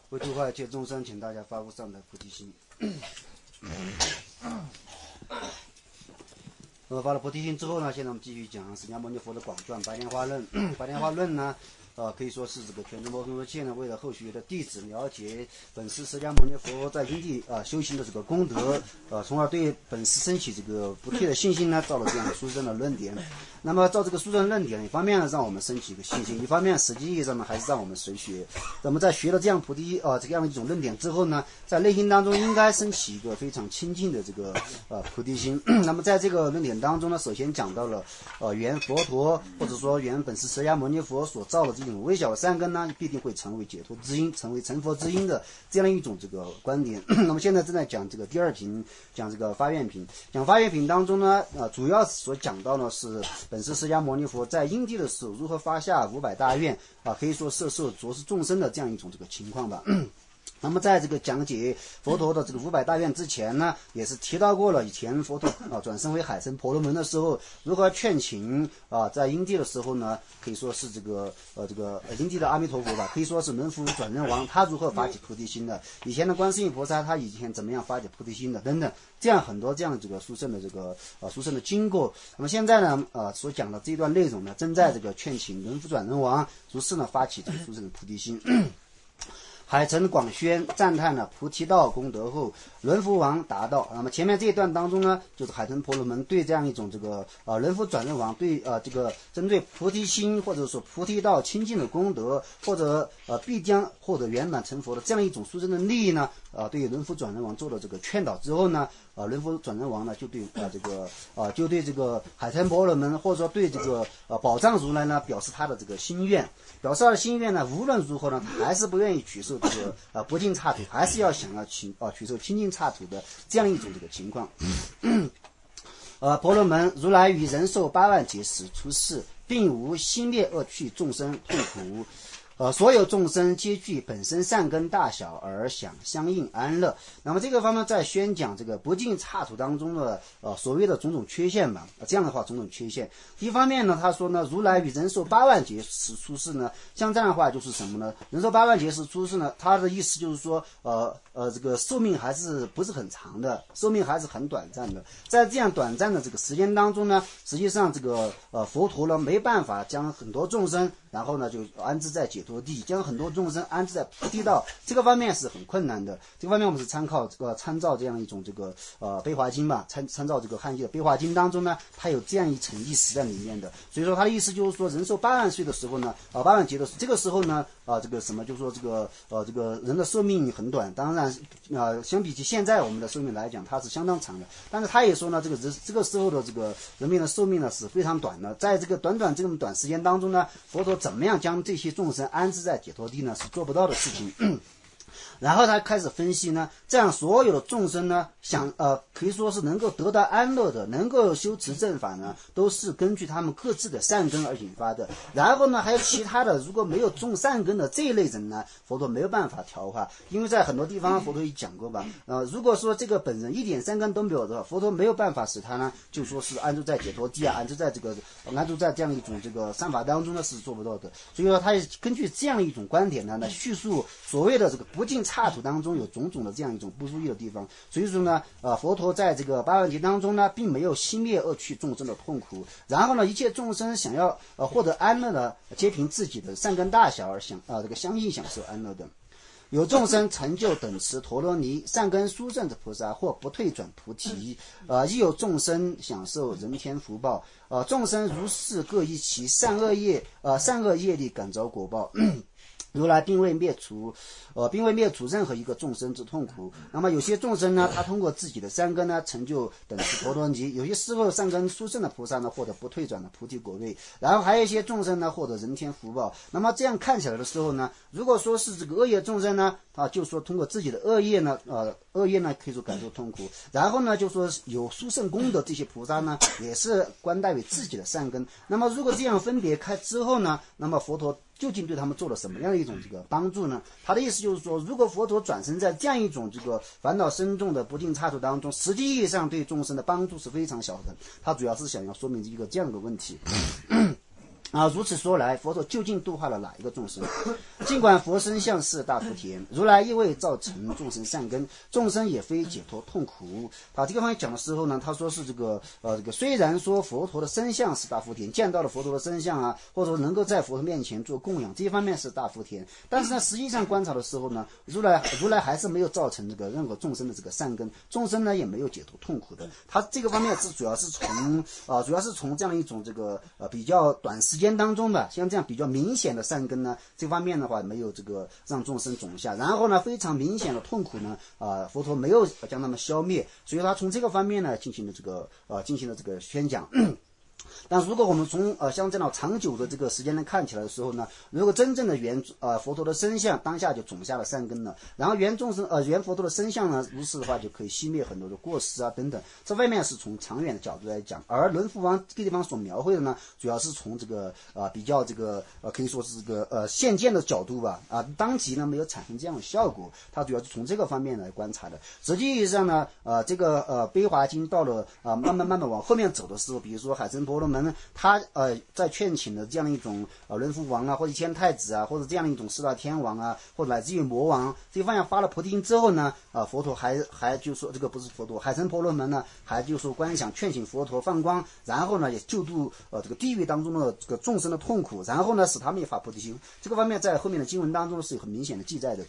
为度化一切众生，请大家发布上台菩提心。发了菩提心之后呢，现在我们继续讲释迦牟尼佛的广传《白莲花论》。白莲花论呢，可以说是这个全真摩诃切呢，为了后续的弟子了解本师释迦牟尼佛在因地修行的这个功德，从而对本师升起这个不退的信心呢，造了这样的殊胜的论点。那么照这个殊胜论点，一方面呢让我们升起一个信心，一方面实际意义上呢还是让我们随学。那么在学了这样这样一种论点之后呢，在内心当中应该升起一个非常清净的这个菩提心。那么在这个论点当中呢，首先讲到了原佛陀或者说原本师释迦牟尼佛所造的这种微小善根呢，必定会成为解脱之因，成为成佛之因的这样一种这个观点。那么现在正在讲这个第二品，讲这个发愿品。讲发愿品当中呢，主要所讲到呢是本师释迦牟尼佛在因地的时候如何发下500大愿可以说摄受着实众生的这样一种这个情况吧。那么在这个讲解佛陀的这个500大愿之前呢，也是提到过了以前佛陀转生为海城婆罗门的时候，如何劝请在因地的时候呢，可以说是这个因地的阿弥陀佛吧，可以说是轮福转轮王，他如何发起菩提心的，以前的观世音菩萨他以前怎么样发起菩提心的等等，这样很多这样这个殊胜的这个殊胜的经过。那么现在呢所讲的这段内容呢，正在这个劝请轮福转轮王如是呢发起这个殊胜的菩提心。海城广宣赞叹了菩提道功德后，轮福王达到。那么前面这一段当中呢，就是海城婆罗门对这样一种这个轮福转轮王对这个针对菩提心或者说菩提道清净的功德，或者必将获得圆满成佛的这样一种殊胜的利益呢，对轮福转轮王做了这个劝导之后呢，轮福转轮王呢就对就对这个海城婆罗门或者说对这个宝藏如来呢表示他的这个心愿，表示他的心愿呢，无论如何呢，他还是不愿意取受这个不净刹土，还是要想要取受清净刹土的这样一种这个情况。婆罗门，如来于人寿8万劫时出世，并无心灭恶趣众生痛苦。所有众生皆具本身善根大小而想相应安乐。那么这个方面在宣讲这个不净刹土当中的所谓的种种缺陷吧，这样的话种种缺陷。一方面呢，他说呢，如来与人寿8万劫时出世呢，像这样的话就是什么呢？人寿8万劫时出世呢，他的意思就是说这个寿命还是不是很长的，寿命还是很短暂的。在这样短暂的这个时间当中呢，实际上这个佛陀呢没办法将很多众生然后呢就安置在解脱地，将很多众生安置在菩提道，这个方面是很困难的。这个方面我们是参照这样一种这个悲华经吧，参照这个汉译的悲华经当中呢，它有这样一层意思在里面的。所以说他的意思就是说，人寿8万岁的时候呢，8万劫的这个时候呢这个什么就是说这个人的寿命很短，当然相比起现在我们的寿命来讲，它是相当长的。但是他也说呢，这个时候的这个人民的寿命呢是非常短的，在这个这么短时间当中呢，佛陀怎么样将这些众生安置在解脱地呢，是做不到的事情。然后他开始分析呢，这样所有的众生呢，可以说是能够得到安乐的，能够修持正法呢，都是根据他们各自的善根而引发的。然后呢，还有其他的，如果没有种善根的这一类人呢，佛陀没有办法调化，因为在很多地方佛陀也讲过吧，如果说这个本人一点善根都没有的话，佛陀没有办法使他呢，就说是安住在解脱地安住在这样一种这个善法当中呢，是做不到的。所以说，他也根据这样一种观点呢，来叙述所谓的这个不净刹土当中有种种的这样一种不如意的地方。所以说呢，佛陀在这个8万劫当中呢，并没有熄灭恶趣众生的痛苦。然后呢，一切众生想要获得安乐呢，皆凭自己的善根大小而这个相应享受安乐的。有众生成就等持陀罗尼，善根殊胜的菩萨，或不退转菩提。亦有众生享受人天福报。众生如是各依其善恶业力感召果报。如来并未灭除任何一个众生之痛苦。那么有些众生呢，他通过自己的善根呢，成就等持陀罗尼；有些时候善根殊胜的菩萨呢，获得不退转的菩提果位；然后还有一些众生呢，获得人天福报。那么这样看起来的时候呢，如果说是这个恶业众生呢，就说通过自己的恶业呢可以说感受痛苦。然后呢，就说有殊胜功德这些菩萨呢，也是观待为自己的善根。那么如果这样分别开之后呢，那么佛陀究竟对他们做了什么样的一种这个帮助呢？他的意思就是说，如果佛陀转生在这样一种这个烦恼深重的不净刹土当中，实际意义上对众生的帮助是非常小的。他主要是想要说明一个这样的问题。 如此说来，佛陀究竟度化了哪一个众生？尽管佛身相是大福田，如来亦未造成众生善根，众生也非解脱痛苦。这个方面讲的时候呢，他说是这个虽然说佛陀的身相是大福田，见到了佛陀的身相啊，或者说能够在佛陀面前做供养，这一方面是大福田，但是呢，实际上观察的时候呢，如来还是没有造成这个任何众生的这个善根，众生呢也没有解脱痛苦的。他这个方面主要是从这样一种这个比较短时间当中吧，像这样比较明显的善根呢，这方面的话没有这个让众生种下，然后呢非常明显的痛苦呢，佛陀没有将他们消灭，所以他从这个方面呢进行了这个宣讲。但如果我们从像这样长久的这个时间来看起来的时候呢，如果真正的佛陀的身相当下就种下了善根了，然后原佛陀的身相呢，如是的话就可以熄灭很多的过失啊等等，这方面是从长远的角度来讲。而轮福王这个地方所描绘的呢，主要是从这个比较这个可以说是这个现见的角度吧，当即呢没有产生这样的效果，它主要是从这个方面来观察的。实际意义上呢，这个悲华经到了慢慢往后面走的时候，比如说海参婆罗门他在劝请的这样的一种轮福王啊，或者天太子啊，或者这样的一种四大天王啊，或者乃至于魔王这个方向发了菩提心之后呢，佛陀还就说这个不是佛陀，海参婆罗门呢还就说观想劝请佛陀放光，然后呢也救度这个地狱当中的这个众生的痛苦，然后呢使他们也发菩提心。这个方面在后面的经文当中是有很明显的记载的。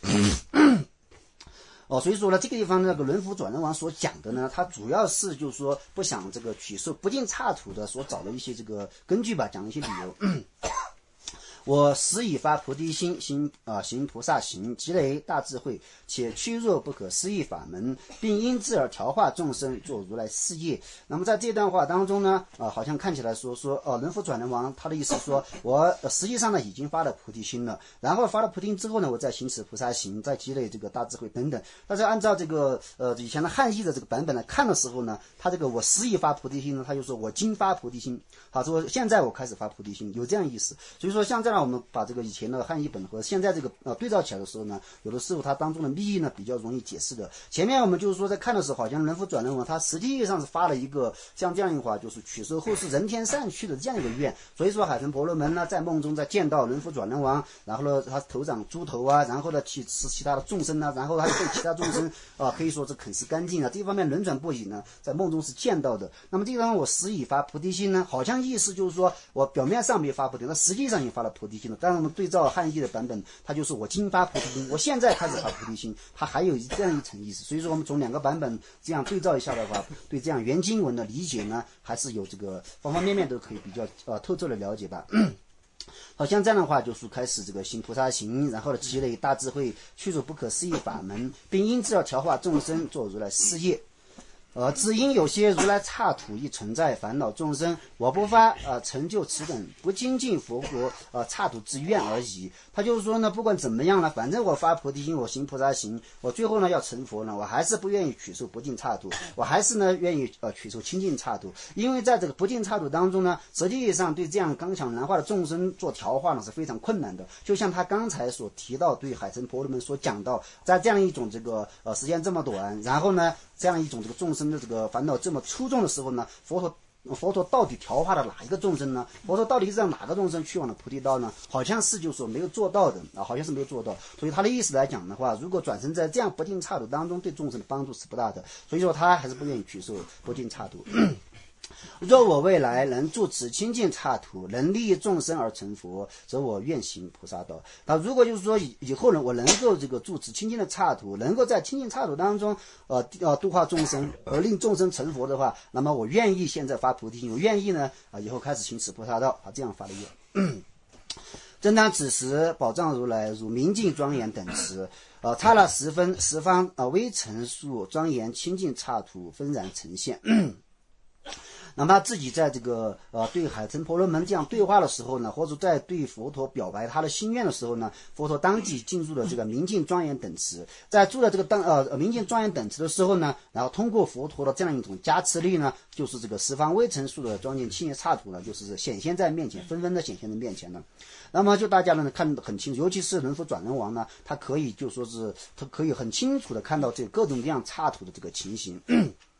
所以说呢，这个地方那个轮福转轮王所讲的呢，他主要是就是说不想这个取受不尽刹土的所找的一些这个根据吧，讲一些理由。我时已发菩提心，行菩萨行，积累大智慧，且屈弱不可思议法门，并因之而调化众生，做如来事业。那么在这段话当中呢，好像看起来说轮福转轮王他的意思说，我实际上呢已经发了菩提心了，然后发了菩提心之后呢，我再行使菩萨行，再积累这个大智慧等等。但是按照这个以前的汉译的这个版本来看的时候呢，他这个我时已发菩提心呢，他就说我今发菩提心，说现在我开始发菩提心，有这样意思。所以说像这样我们把这个以前的汉译本和现在这个对照起来的时候呢，有的时候它当中的密意呢比较容易解释的。前面我们就是说在看的时候，好像轮福转轮王他实际意义上是发了一个像这样一句话，就是取受后世人天善趣的这样一个愿。所以说海参婆罗门呢在梦中在见到轮福转轮王，然后呢他头长猪头啊，然后呢去吃其他的众生啊，然后他又被其他众生可以说是啃食干净啊，这方面轮转不已呢，在梦中是见到的。那么这个地方我时已发菩提心呢，好像意思就是说我表面上没发菩提，那实际上也发了菩提心了。但是我们对照汉译的版本，它就是我今发菩提心，我现在开始发菩提心，它还有这样一层意思。所以说我们从两个版本这样对照一下的话，对这样原经文的理解呢，还是有这个方方面面都可以比较透彻的了解吧。好像这样的话就是开始这个行菩萨行，然后呢积累大智慧，去除不可思议法门，并因之而调化众生，做如来事业。只因有些如来刹土亦存在烦恼众生，我不发成就此等不精进佛国刹土之愿而已。他就是说呢，不管怎么样了，反正我发菩提心，我行菩萨行，我最后呢要成佛呢，我还是不愿意取受不净刹土，我还是呢愿意取受清净刹土。因为在这个不净刹土当中呢，实际上对这样刚强难化的众生做调化呢是非常困难的。就像他刚才所提到对海参婆罗门所讲到，在这样一种这个时间这么短，然后呢这样一种这个众生的这个烦恼这么粗重的时候呢，佛陀到底调化了哪一个众生呢？佛陀到底是让哪个众生去往了菩提道呢？好像是就说没有做到的好像是没有做到。所以他的意思来讲的话，如果转生在这样不净刹土当中，对众生的帮助是不大的。所以说他还是不愿意取受不净刹土。若我未来能住持清净刹土，能利益众生而成佛，则我愿行菩萨道。那如果就是说以后呢，我能够这个住持清净的刹土，能够在清净刹土当中度化众生而令众生成佛的话，那么我愿意现在发菩提心，我愿意呢以后开始行持菩萨道这样发的愿。正当此时，宝藏如来如明镜庄严等持，刹那十方微尘数庄严清净刹土纷然呈现。那么他自己在这个对海参婆罗门这样对话的时候呢，或者在对佛陀表白他的心愿的时候呢，佛陀当即进入了这个明镜庄严等持。在住了这个明镜庄严等持的时候呢，然后通过佛陀的这样一种加持力呢，就是这个十方微尘数的庄严清净刹土呢，就是显现在面前，纷纷的显现在面前呢。那么就大家呢看得很清楚，尤其是轮福转轮王呢，他可以就说是他可以很清楚的看到这各种各样刹土的这个情形。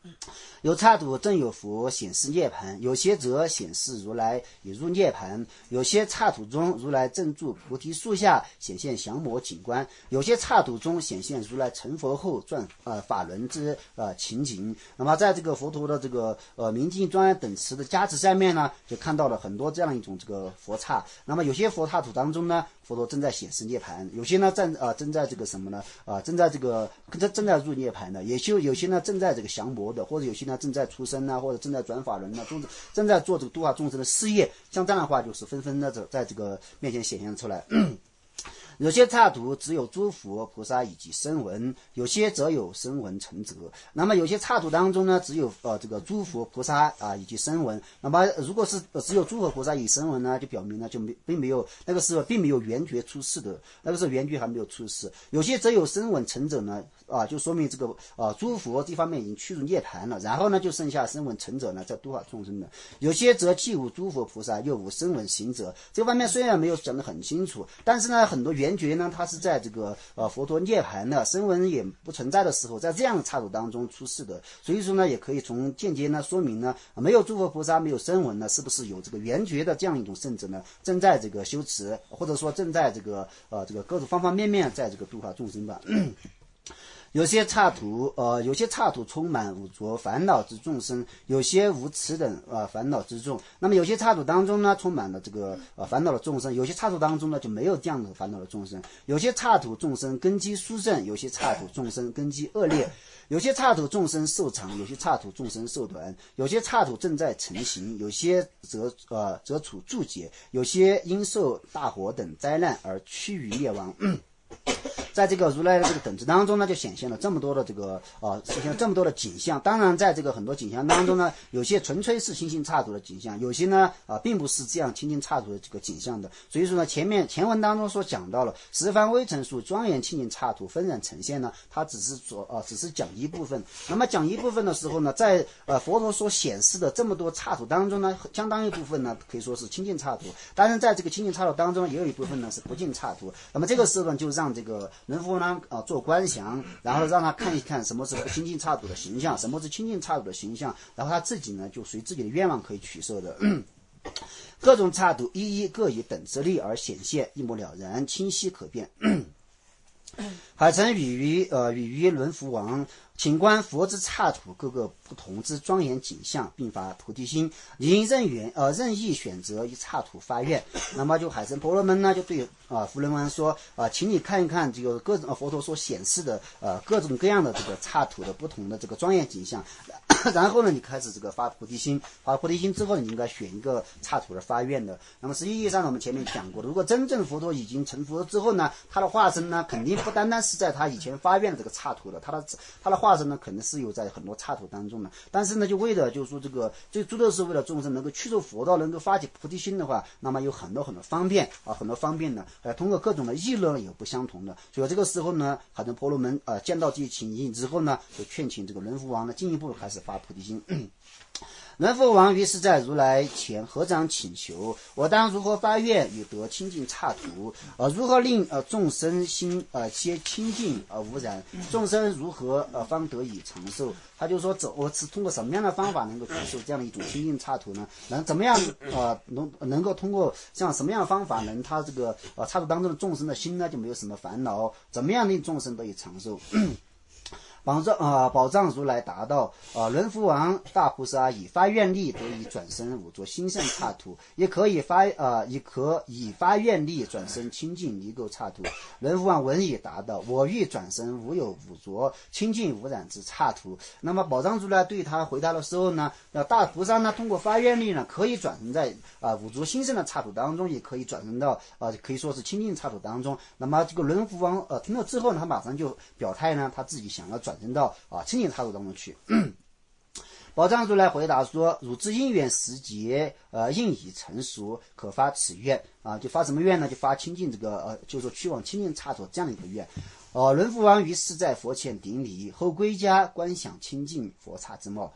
有刹土正有佛显示涅盘，有些则显示如来已入涅盘，有些刹土中如来正住菩提树下显现降魔景观，有些刹土中显现如来成佛后转法轮之情景。那么在这个佛陀的这个明镜庄严等词的加持下面呢，就看到了很多这样一种这个佛刹。那么有些佛刹土当中呢，佛陀正在显示涅盘，有些呢正在这个什么呢正在这个正在入涅盘的，有些呢正在这个降魔的，或者有些呢正在出生啊，或者正在转法轮啊，正在做这个度化众生的事业。像这样的话，就是纷纷的在这个面前显现出来。有些刹土只有诸佛菩萨以及声闻，有些则有声闻成者。那么有些刹土当中呢，只有这个诸佛菩萨以及声闻。那么如果是只有诸佛菩萨以声闻呢，就表明呢并没有那个时候并没有圆觉出世的，那个时候圆觉还没有出世。有些则有声闻成者呢，就说明这个诸佛这方面已经趋入涅盘了，然后呢就剩下声闻成者呢在度化众生的。有些则既无诸佛菩萨又无声闻行者。这方面虽然没有讲得很清楚，但是呢很多圆觉呢它是在这个佛陀涅盘的，声闻也不存在的时候，在这样的刹土当中出世的。所以说呢也可以从间接呢说明呢，没有诸佛菩萨没有声闻呢，是不是有这个圆觉的这样一种圣者呢正在这个修持，或者说正在这个各种方方面面在这个度化众生吧。有些刹土充满五浊烦恼之众生，有些无此等烦恼之众。那么有些刹土当中呢，充满了这个烦恼的众生；有些刹土当中呢，就没有这样的烦恼的众生。有些刹土众生根基殊胜，有些刹土众生根基恶劣。有些刹土众生寿长，有些刹土众生寿短。有些刹土正在成型，有些则处注解，有些因受大火等灾难而趋于灭亡。在这个如来的这个等次当中呢，就显现了这么多的这个显现了这么多的景象。当然在这个很多景象当中呢，有些纯粹是清净刹土的景象，有些呢并不是这样清净刹土的这个景象的。所以说呢，前文当中所讲到了十方微尘数庄严清净刹土纷然呈现呢，它只是讲一部分。那么讲一部分的时候呢，在佛陀所显示的这么多刹土当中呢，相当一部分呢可以说是清净刹土，当然在这个清净刹土当中也有一部分呢是不净刹土。那么这个时候呢，就让这个轮佛王做观想，然后让他看一看什么是不清净刹土的形象，什么是清净刹土的形象，然后他自己呢就随自己的愿望可以取受的。各种刹土一一各以等之力而显现，一目了然，清晰可辨。海城语于轮佛王，请观佛之刹土各个不同之庄严景象，并发菩提心，因任意选择一刹土发愿。那么就海城婆罗门呢，就对佛轮王说请你看一看这个各种佛陀所显示的各种各样的这个刹土的不同的这个庄严景象。然后呢，你开始这个发菩提心，发菩提心之后，你应该选一个刹土而发愿的。那么实际上我们前面讲过的，如果真正佛陀已经成佛之后呢，他的化身呢，肯定不单单是在他以前发愿的这个刹土的，他的化身呢，肯定是有在很多刹土当中的。但是呢，就为了就是说这诸多是为了众生能够去受佛道，能够发起菩提心的话，那么有很多方便很多方便呢，通过各种的议论也不相同的。所以这个时候呢，海城婆罗门见到这些情形之后呢，就劝请这个轮佛王呢进一步开始发菩提心。轮佛王于是在如来前合掌请求：我当如何发愿以得清净刹土？如何令众生心皆清净而无染？众生如何方得以长寿？他就说我是通过什么样的方法能够取受这样的一种清净刹土呢？怎么样能够通过像什么样的方法能他这个刹土当中的众生的心呢就没有什么烦恼？怎么样令众生得以长寿？宝藏如来答道：轮佛王大菩萨以发愿力得以转生五浊兴盛刹土，也可以发愿力转生清净离垢刹土。轮佛王闻已答道：我欲转生无有五浊清净无染之刹土。那么宝藏如来对他回答的时候呢，大菩萨呢通过发愿力呢，可以转生在五浊兴盛的刹土当中，也可以转生到可以说是清净刹土当中。那么这个轮佛王听了之后呢，他马上就表态呢，他自己想要转生到清净刹土当中去。宝藏如来回答说：汝之因缘时节应已成熟，可发此愿。就发什么愿呢？就发清净这个就是说去往清净刹土这样的一个愿。轮佛王于是在佛前顶礼后归家观想清净佛刹之貌。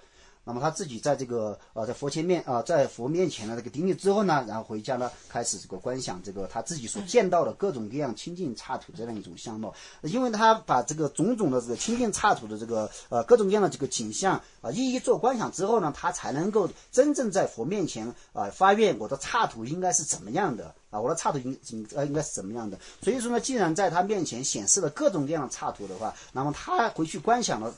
那么他自己在这个在佛面前的这个顶礼之后呢，然后回家呢开始这个观想这个他自己所见到的各种各样清净刹土这样一种相貌，因为他把这个种种的这个清净刹土的这个各种各样的这个景象一一做观想之后呢，他才能够真正在佛面前发愿我的刹土应该是怎么样的我的刹土应该是怎么样的。所以说呢，既然在他面前显示了各种各样的刹土的话，那么他回去观想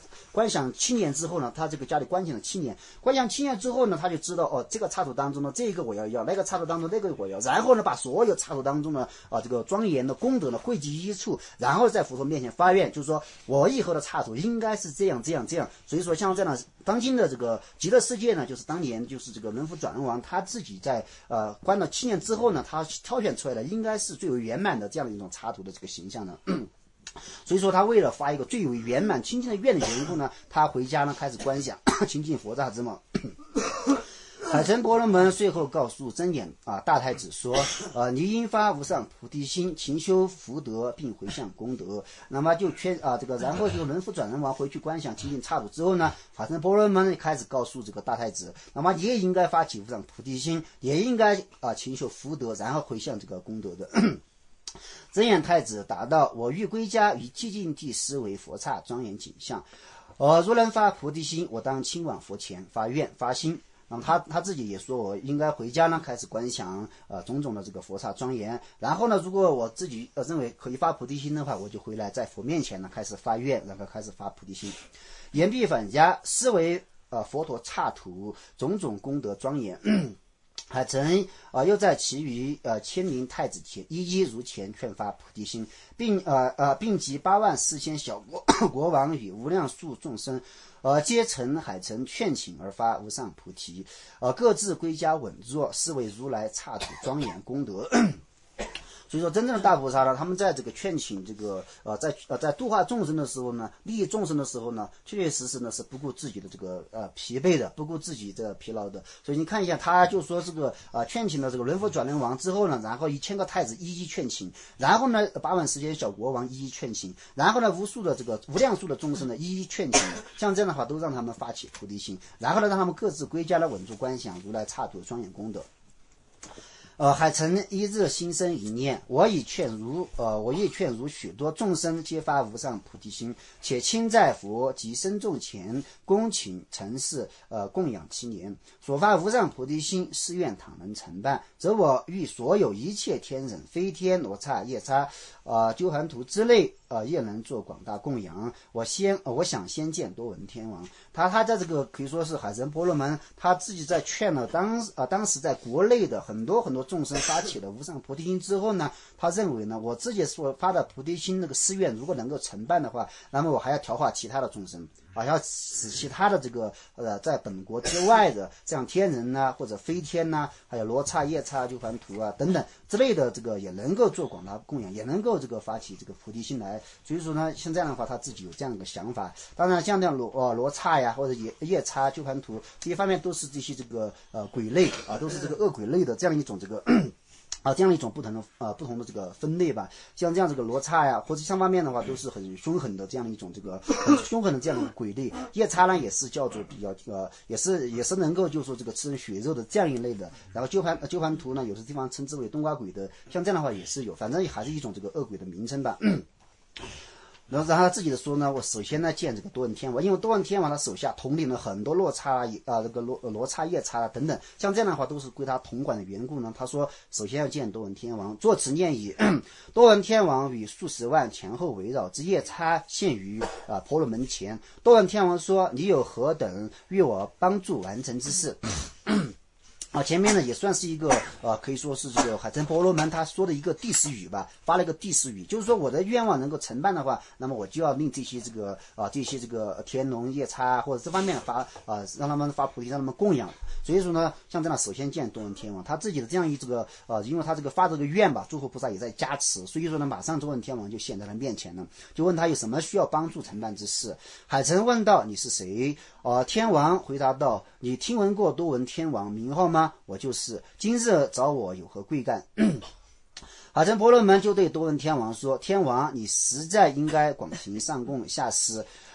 7年之后呢，他这个家里观想了7年，观想7年之后呢，他就知道这个刹土当中呢，这个我要，那个刹土当中那个我要，然后呢，把所有刹土当中呢这个庄严的功德呢汇集一处，然后在佛陀面前发愿，就是说我以后的刹土应该是这样。所以说像这样当今的这个极乐世界呢，就是当年就是这个轮佛转轮王他自己在观了7年之后呢，他挑选出来的应该是最为圆满的这样的一种刹土的这个形象呢。所以说他为了发一个最为圆满清净的愿的缘故呢，他回家呢开始观想清净佛刹之貌。海城婆罗门随后告诉真言大太子说你应发无上菩提心，勤修福德，并回向功德。那么就然后就轮佛转轮王回去观想清净刹土之后呢，海城婆罗门开始告诉这个大太子，那么你也应该发起无上菩提心，也应该勤修福德，然后回向这个功德的。真言太子答道：我欲归家，于寂静地思维佛刹庄严景象。若能发菩提心，我当亲往佛前发愿发心。那么他自己也说，我应该回家呢，开始观想种种的这个佛刹庄严。然后呢，如果我自己认为可以发菩提心的话，我就回来在佛面前呢开始发愿，然后开始发菩提心。言必返家，思维佛陀刹土种种功德庄严。海城又在其余千名太子前一一如前劝发菩提心，并集84000小国王与无量数众生皆乘海城劝请而发无上菩提，各自归家稳坐，是为如来刹土庄严功德。所以说真正的大菩萨呢，他们在这个劝请这个在度化众生的时候呢，利益众生的时候呢，确确实实呢是不顾自己的这个疲惫的，不顾自己的疲劳的。所以你看一下，他就说这个劝请了这个轮佛转轮王之后呢，然后1000个太子一一劝请，然后呢80000小国王一一劝请，然后呢无量数的众生呢一一劝请，像这样的话都让他们发起菩提心，然后呢让他们各自归家来稳住观想如来刹土庄严功德。海城一日心生一念，我亦劝如许多众生皆发无上菩提心，且亲在佛及僧众前恭请承事供养7年，所发无上菩提心，誓愿倘能成办，则我欲所有一切天人、飞天、罗刹、夜叉、鸠梵荼之类也能做广大供养。我想先见多闻天王。他在这个可以说是海城婆罗门他自己在劝了当时在国内的很多众生发起了无上菩提心之后呢，他认为呢，我自己所发的菩提心那个誓愿如果能够成办的话，那么我还要调化其他的众生要使其他的这个在本国之外的这样天人呐，或者飞天呐，还有罗刹、夜叉、鸠梵荼等等之类的这个也能够做广大供养，也能够这个发起这个菩提心来。所以说呢，像这样的话他自己有这样一个想法。当然像这样罗刹呀，或者夜叉、鸠梵荼这一方面都是这些这个鬼类都是这个恶鬼类的这样一种这个这样一种不同的这个分类吧。像这样这个罗刹呀，或者上方面的话都是很凶狠的这样一种这个很凶狠的这样的鬼类。夜叉呢也是叫做比较也是能够就是说这个吃人血肉的这样一类的。然后鸠梵荼呢，有的地方称之为冬瓜鬼的，像这样的话也是有，反正还是一种这个恶鬼的名称吧。然后他自己的说呢，我首先呢见这个多闻天王，因为多闻天王他手下统领了很多罗刹这个罗刹、夜叉等等，像这样的话都是归他统管的缘故呢。他说首先要见多闻天王，作此念已，多闻天王与数十万前后围绕之夜叉现于婆罗门前。多闻天王说：你有何等欲我帮助完成之事？前面呢也算是一个可以说是这个海城婆罗门他说的一个第十语吧，发了一个第十语，就是说我的愿望能够成办的话，那么我就要令这些这个天龙夜叉或者这方面让他们发菩提，让他们供养。所以说呢，像这样首先见多闻天王，他自己的这样一因为他这个发这个愿吧，诸佛菩萨也在加持，所以说呢，马上多闻天王就现在他面前了，就问他有什么需要帮助承办之事。海城问道：你是谁？天王回答道：你听闻过多闻天王名号吗？我就是。今日找我有何贵干？海城婆罗门就对多闻天王说：天王，你实在应该广行上供下施。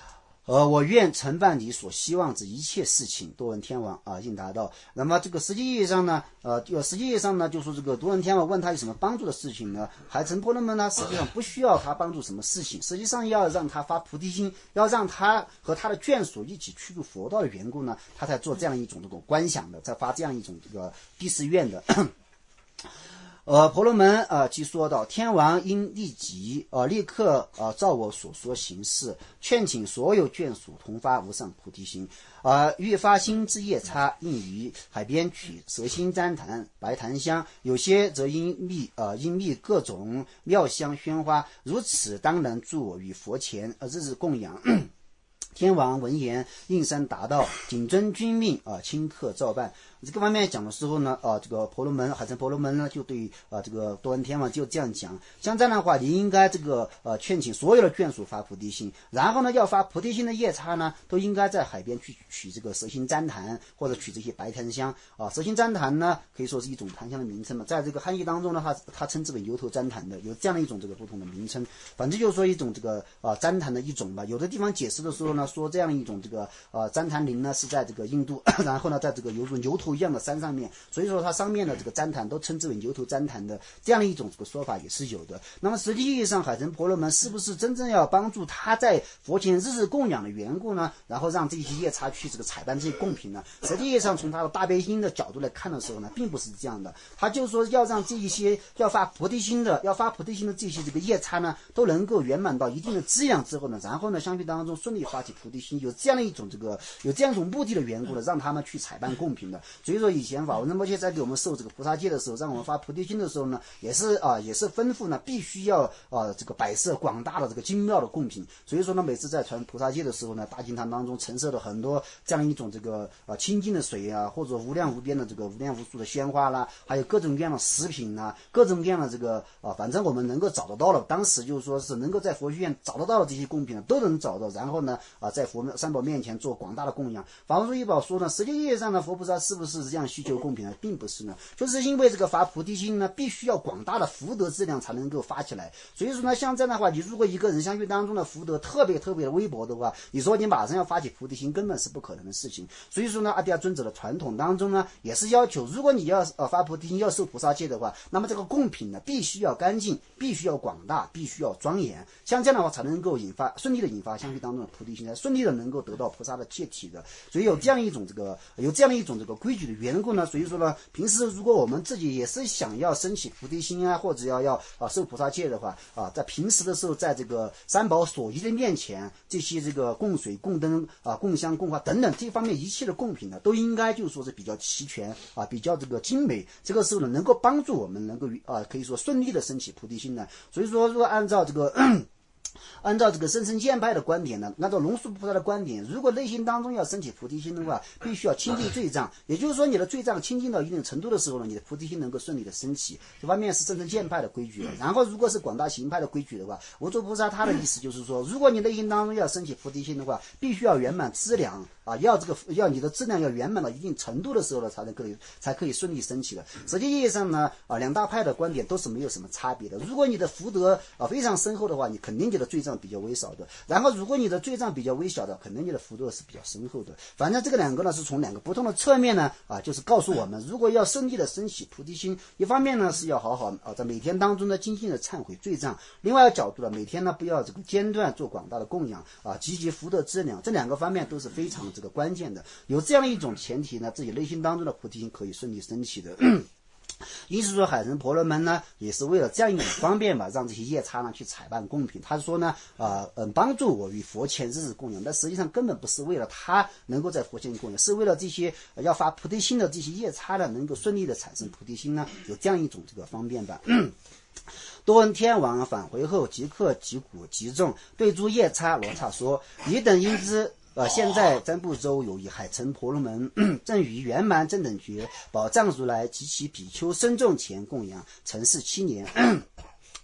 我愿承办你所希望之一切事情，多闻天王应答道。那么这个实际意义上呢，就说这个多闻天王问他有什么帮助的事情呢？海城婆罗门呢，实际上不需要他帮助什么事情，实际上要让他发菩提心，要让他和他的眷属一起去入佛道的缘故呢，他才做这样一种这种观想的，才发这样一种这个第四愿的。婆罗门即说道：天王应立刻照我所说行事，劝请所有眷属同发无上菩提心。欲发心之夜叉，应于海边取蛇心旃檀、白檀香，有些则应觅各种妙香鲜花，如此当能助我于佛前日日供养。天王闻言应声答道：谨遵君命顷刻照办。这个方面讲的时候呢，这个婆罗门海城婆罗门呢，就对这个多闻天王就这样讲，像这样的话，你应该这个劝请所有的眷属发菩提心，然后呢，要发菩提心的夜叉呢，都应该在海边去取这个蛇心旃檀或者取这些白檀香蛇心旃檀呢，可以说是一种檀香的名称嘛，在这个汉译当中呢，它称之为牛头旃檀的，有这样的一种这个不同的名称，反正就是说一种这个旃檀的一种吧。有的地方解释的时候呢，说这样一种这个旃檀林呢是在这个印度，然后呢，在这个犹如牛头一样的山上面，所以说它上面的这个旃檀都称之为牛头旃檀的，这样的一种这个说法也是有的。那么实际意义上，海城婆罗门是不是真正要帮助他在佛前日日供养的缘故呢？然后让这些夜叉去这个采办这些贡品呢？实际上从他的大悲心的角度来看的时候呢，并不是这样的。他就说要让这一些要发菩提心的这些这个夜叉呢，都能够圆满到一定的质量之后呢，然后呢，相续当中顺利发起菩提心，有这样一种目的的缘故呢，让他们去采办贡品的。所以说以前法文摩羯在给我们受这个菩萨戒的时候，让我们发菩提心的时候呢，也是吩咐呢，必须要这个摆设广大的这个精妙的贡品。所以说呢，每次在传菩萨戒的时候呢，大经堂当中陈设了很多这样一种这个清净的水啊，或者无量无边的这个无量无数的鲜花啦，还有各种各样的食品啊，各种各样的这个反正我们能够找得到了，当时就是说是能够在佛学院找得到的这些贡品呢，都能找到，然后呢在佛三宝面前做广大的供养。法华一宝说呢，实际意义上呢，佛菩萨是不是这样需求贡品呢？并不是呢，就是因为这个发菩提心呢，必须要广大的福德质量才能够发起来。所以说呢，像这样的话，你如果一个人相续当中的福德特别的微薄的话，你说你马上要发起菩提心，根本是不可能的事情。所以说呢，阿底亚尊者的传统当中呢，也是要求，如果你要发菩提心，要受菩萨戒的话，那么这个贡品呢，必须要干净，必须要广大，必须要庄严。像这样的话，才能够顺利的引发相续当中的菩提心，才顺利的能够得到菩萨的戒体的。所以有这样一种这个规矩的缘故呢，所以说呢，平时如果我们自己也是想要升起菩提心啊，或者要受菩萨戒的话在平时的时候，在这个三宝所依的面前，这些这个供水、供灯供香、供花等等这方面一切的贡品呢，都应该就说是比较齐全比较这个精美。这个时候呢，能够帮助我们能够可以说顺利的升起菩提心呢。所以说，如果按照这个深深见派的观点呢，按照龙树菩萨的观点，如果内心当中要升起菩提心的话，必须要清净罪障，也就是说你的罪障清净到一定程度的时候呢，你的菩提心能够顺利的升起。这方面是深深见派的规矩。然后如果是广大行派的规矩的话，无著菩萨他的意思就是说，如果你内心当中要升起菩提心的话，必须要圆满资粮要你的质量要圆满到一定程度的时候呢，才可以顺利升起的。实际意义上呢两大派的观点都是没有什么差别的。如果你的福德非常深厚的话，你肯定你的罪障比较微少的，然后如果你的罪障比较微小的，肯定你的福德是比较深厚的。反正这个两个呢是从两个不同的侧面呢就是告诉我们，如果要顺利的升起菩提心，一方面呢是要好好在每天当中呢精进的忏悔罪障，另外一个角度呢，每天呢不要这个间断做广大的供养积极福德资粮，这两个方面都是非常这个关键的。有这样一种前提呢，自己内心当中的菩提心可以顺利升起的。因此说海城婆罗门呢也是为了这样一种方便吧，让这些夜叉呢去采办贡品。他说呢帮助我于佛前日日供养，但实际上根本不是为了他能够在佛前供养，是为了这些要发菩提心的这些夜叉呢能够顺利的产生菩提心呢，有这样一种这个方便吧。多闻天王返回后即刻击鼓击众，对诸夜叉罗刹说：你等应知现在占卜州有一海城婆罗门正于圆满正等觉宝藏如来及其比丘僧众前供养，曾是7年。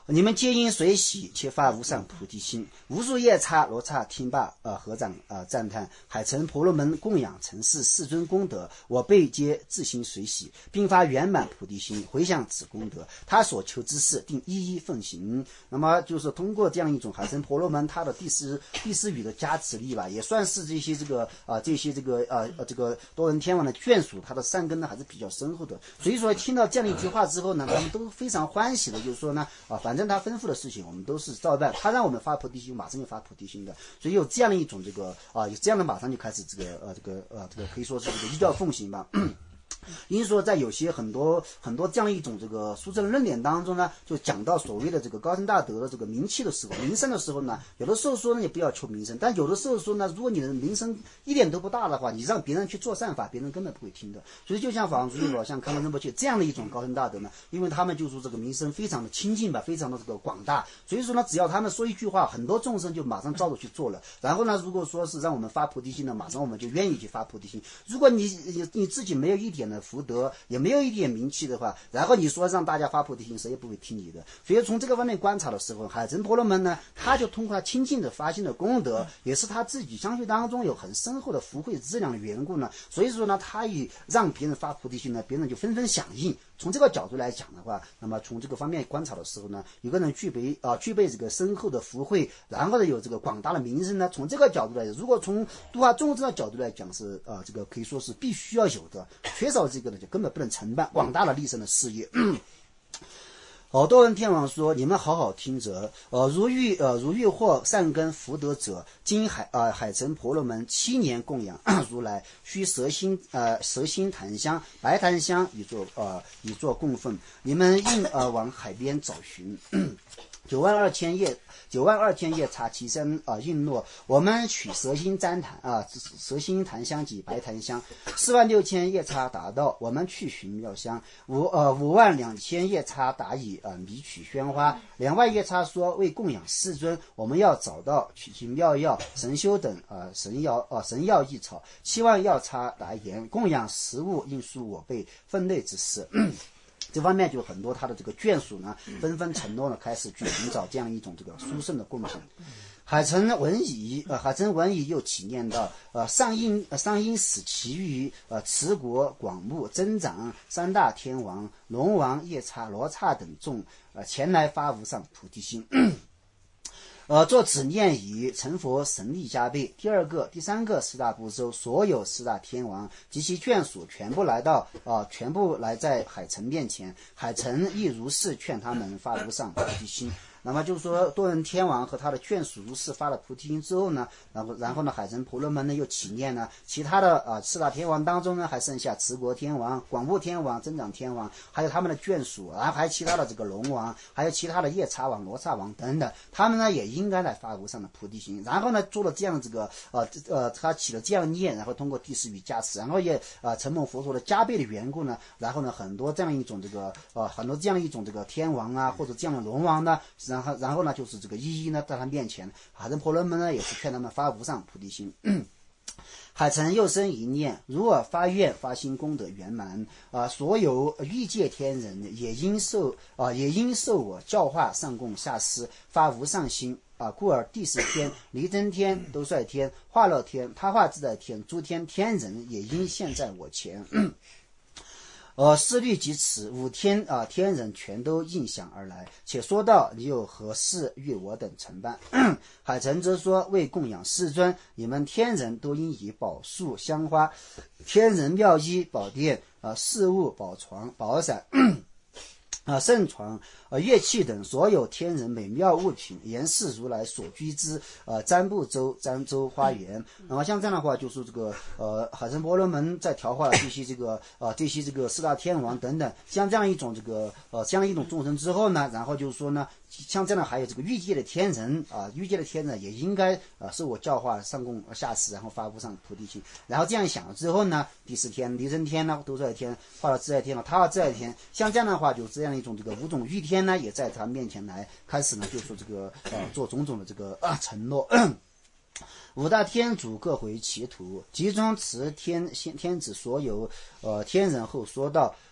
你们皆因水洗，且发无上菩提心。无数夜叉罗刹听罢，合掌赞叹。海城婆罗门供养尘世世尊功德，我辈皆自心水洗，并发圆满菩提心，回向此功德。他所求之事，定一一奉行。那么就是通过这样一种海城婆罗门他的第四语的加持力吧，也算是这些这个多闻天王的眷属，他的善根呢还是比较深厚的。所以说听到这样一句话之后呢，他们都非常欢喜的，就是说呢反正他吩咐的事情我们都是照办，他让我们发菩提心，马上就发菩提心的。所以有这样的一种有这样的马上就开始这个可以说是这个依教奉行吧。因此说在有些很多这样一种这个书证论点当中呢，就讲到所谓的这个高僧大德的这个名气的时候，名声的时候呢，有的时候说呢也不要求名声，但有的时候说呢，如果你的名声一点都不大的话，你让别人去做善法，别人根本不会听的。所以就像法王祖师老像康文仁波切这样的一种高僧大德呢，因为他们就说这个名声非常的清净吧，非常的这个广大，所以说呢，只要他们说一句话，很多众生就马上照着去做了。然后呢，如果说是让我们发菩提心呢，马上我们就愿意去发菩提心。如果你自己没有一点的福德，也没有一点名气的话，然后你说让大家发菩提心，谁也不会听你的。所以从这个方面观察的时候，海城婆罗门呢，他就通过他清净的发心的功德，也是他自己相续当中有很深厚的福慧资粮的缘故呢，所以说呢，他以让别人发菩提心呢，别人就纷纷响应。从这个角度来讲的话，那么从这个方面观察的时候呢，有个人具备这个深厚的福慧，然后呢有这个广大的名声呢，从这个角度来，如果从度化众生的角度来讲是这个可以说是必须要有的，缺少这个呢就根本不能承办广大的利生的事业。多闻天王说：“你们好好听着，如欲获善根福德者，今海城婆罗门7年供养如来，须舌心檀香、白檀香以作供奉。你们应往海边找寻。92000夜叉齐声应诺，我们取舌心旃檀舌心檀香及白檀香。46000夜叉达到，我们去寻妙香。52000夜叉达以迷取宣花。2万夜叉说为供养世尊，我们要找到取经妙药、神修等神药异草。7万夜叉达言，供养食物应属我辈分内之事。这方面就很多他的这个眷属呢，纷纷承诺呢，开始去寻找这样一种这个殊胜的贡品。海城文乙又起念到上因使其余持国广目增长3大天王龙王夜叉罗刹等众前来发无上菩提心。作此念已，成佛神力加倍。第三个四大部洲所有四大天王及其眷属全部来在海城面前，海城亦如是劝他们发无上菩提心。那么就是说，多闻天王和他的眷属如是发了菩提心之后呢，然后呢，海城婆罗门呢又起念呢，其他的四大天王当中呢，还剩下持国天王、广目天王、增长天王，还有他们的眷属，然后还有其他的这个龙王，还有其他的夜叉王、罗刹王等等，他们呢也应该来发无上的菩提心。然后呢，做了这样这个他起了这样念，然后通过第四语加持，然后也承蒙佛陀的加倍的缘故呢，然后呢很多这样一种这个天王啊，或者这样的龙王呢。然后呢，就是这个一一呢，在他面前，海城婆罗门呢，也是劝他们发无上菩提心。海城又生一念：如尔发愿发心功德圆满，所有欲界天人也应受我教化上供下施，发无上心。故而第10天、离真天、兜率天、化乐天、他化自在天、诸天天人也应现在我前。思虑及此，5天天人全都应响而来，且说道：你有何事欲我等承办？海城则说：为供养世尊，你们天人都应以宝树、香花、天人妙衣、宝殿、饰物、宝床、宝伞。圣床、乐器等所有天人美妙物品，严视如来所居之占卜洲、占州花园。那么像这样的话，就是这个海城婆罗门在调化了这些这个四大天王等等，像这样一种这样一种众生之后呢，然后就是说呢，像这样的还有这个欲界的天人欲界的天人也应该受我教化上供下施，然后发无上菩提心。然后这样想了之后呢，第10天离真天呢，兜率天、化了自在天了，他化自在天，像这样的话，就这样一种这个5种欲天呢，也在他面前来开始呢，就说这个做种种的这个承诺。5大天主各回其途，集中持天子所有天人后说道：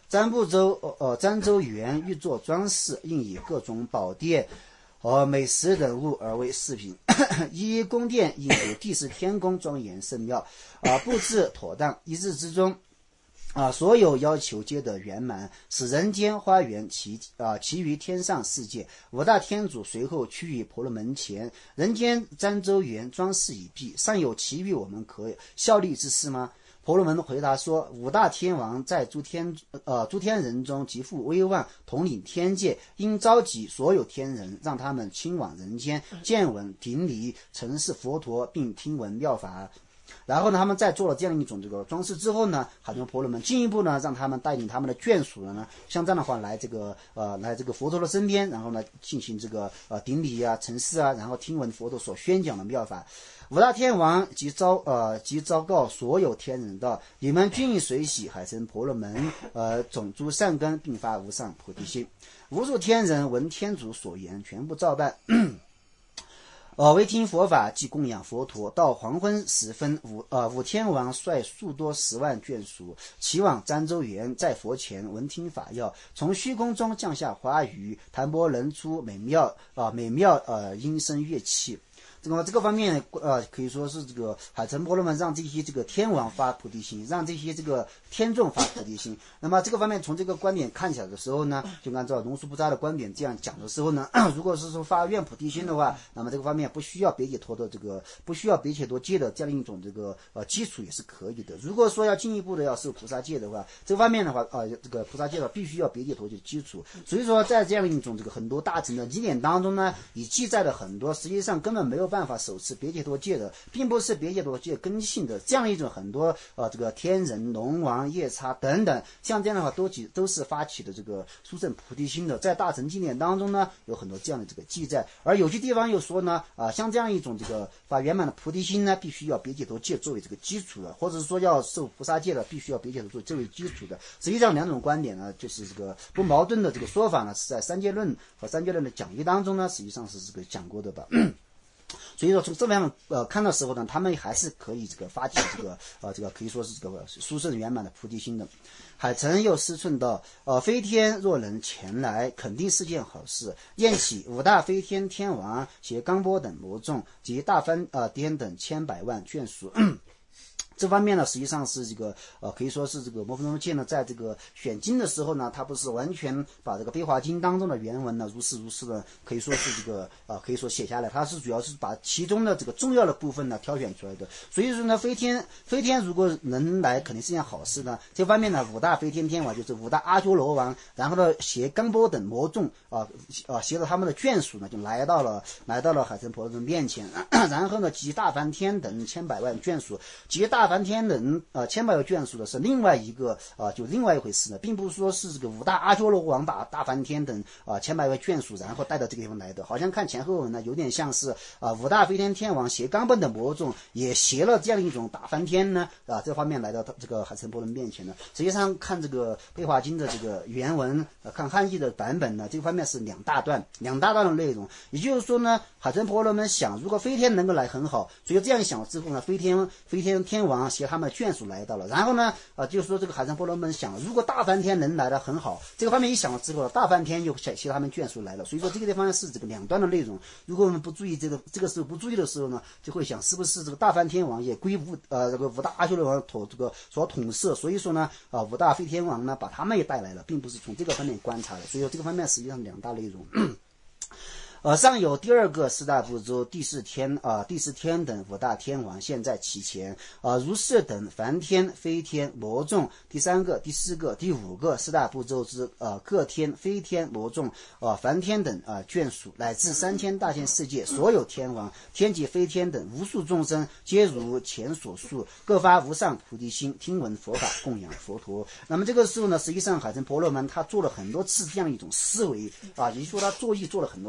占卜州园欲作装饰，应以各种宝殿美食等物而为饰品。一宫殿应如第四天宫庄严圣庙，布置妥当，一日之中所有要求皆得圆满，使人间花园其余天上世界。五大天主随后趋于婆罗门前，人间瞻州园装饰已毕，尚有其余我们可效力之事吗？婆罗门回答说：五大天王在诸天人中极富威望，统领天界，应召集所有天人，让他们亲往人间，见闻顶礼承事佛陀，并听闻妙法。然后呢，他们在做了这样一种这个装饰之后呢，海豚婆罗门进一步呢，让他们带领他们的眷属呢，像这样的话来这个佛陀的身边，然后呢进行这个顶礼啊、承事啊，然后听闻佛陀所宣讲的妙法。五大天王即昭告所有天人道：你们均以随喜海豚婆罗门种诸善根，并发无上菩提心。无数天人闻天主所言，全部照办。为听佛法，即供养佛陀。到黄昏时分，五天王率数多10万眷属，齐往瞻州园，在佛前闻听法要，从虚空中降下花雨，弹拨人出美妙音声乐器。这个方面可以说是这个海豚婆罗门让这些这个天王发菩提心，让这些这个天众发菩提心。那么这个方面从这个观点看起来的时候呢，就按照龙树菩萨的观点这样讲的时候呢，如果是说发愿菩提心的话，那么这个方面不需要别解脱戒的这样一种这个基础也是可以的。如果说要进一步的要受菩萨戒的话，这个方面的话这个菩萨戒的必须要别解脱戒基础。所以说在这样一种这个很多大乘的经典当中呢，已记载了很多实际上根本没有办法手持别解脱戒的，并不是别解脱戒根性的这样一种很多这个天人龙王夜叉等等，像这样的话都是发起的这个殊胜菩提心的。在大乘经典当中呢，有很多这样的这个记载，而有些地方又说呢像这样一种这个发圆满的菩提心呢，必须要别解脱戒作为这个基础的，或者说要受菩萨戒的，必须要别解脱戒作为基础的。实际上两种观点呢，就是这个不矛盾的这个说法呢，是在三界论和三界论的讲义当中呢，实际上是这个讲过的吧。所以说从这方面看的时候呢，他们还是可以这个发起这个可以说是这个殊胜圆满的菩提心的。海城又思忖道：飞天若能前来，肯定是件好事。宴起五大飞天天王携冈波等魔众及大梵天等千百万眷属。这方面呢，实际上是这个可以说是这个摩诃宗戒呢，在这个选经的时候呢，他不是完全把这个悲华经当中的原文呢如是的可以说是这个可以说写下来，他是主要是把其中的这个重要的部分呢挑选出来的。所以说呢，飞天如果能来，肯定是件好事呢。这方面呢，五大飞天天王就是五大阿修罗王，然后呢携冈波等魔众携着他们的眷属呢，就来到了海城婆罗门面前，然后呢集大梵天等千百万眷属，集大梵天人千百万眷属的是另外一个就另外一回事呢，并不是说是这个五大阿修罗王把大梵天等千百万眷属然后带到这个地方来的，好像看前后文呢有点像是五大飞天天王携冈本的魔众也携了这样一种大梵天呢这方面来到这个海城婆罗门面前呢。实际上看这个悲华经的这个原文看汉译的版本呢，这个方面是两大段的内容。也就是说呢，海城婆罗门想如果飞天能够来很好，所以这样一想之后呢，飞天天王携他们的眷属来到了，然后呢就是说这个海城婆罗门想如果大梵天能来的很好，这个方面一想了之后，大梵天又携他们眷属来了。所以说这个地方是这个两段的内容。如果我们不注意这个时候不注意的时候呢，就会想是不是这个大梵天王也归这个五大阿修罗王所统摄，所以说呢五大飞天王呢把他们也带来了，并不是从这个方面观察的。所以说这个方面实际上两大内容。上有第二个四大部洲第四天等五大天王现在其前如是等梵天飞天魔众第三个第四个第五个四大部洲之各天飞天魔众梵天等眷属乃至3000大千世界所有天王天界飞天等无数众生皆如前所述各发无上菩提心听闻佛法供养佛陀。那么这个时候呢，实际上海城婆罗门他做了很多次这样一种思维也就是说他做了很多次吧。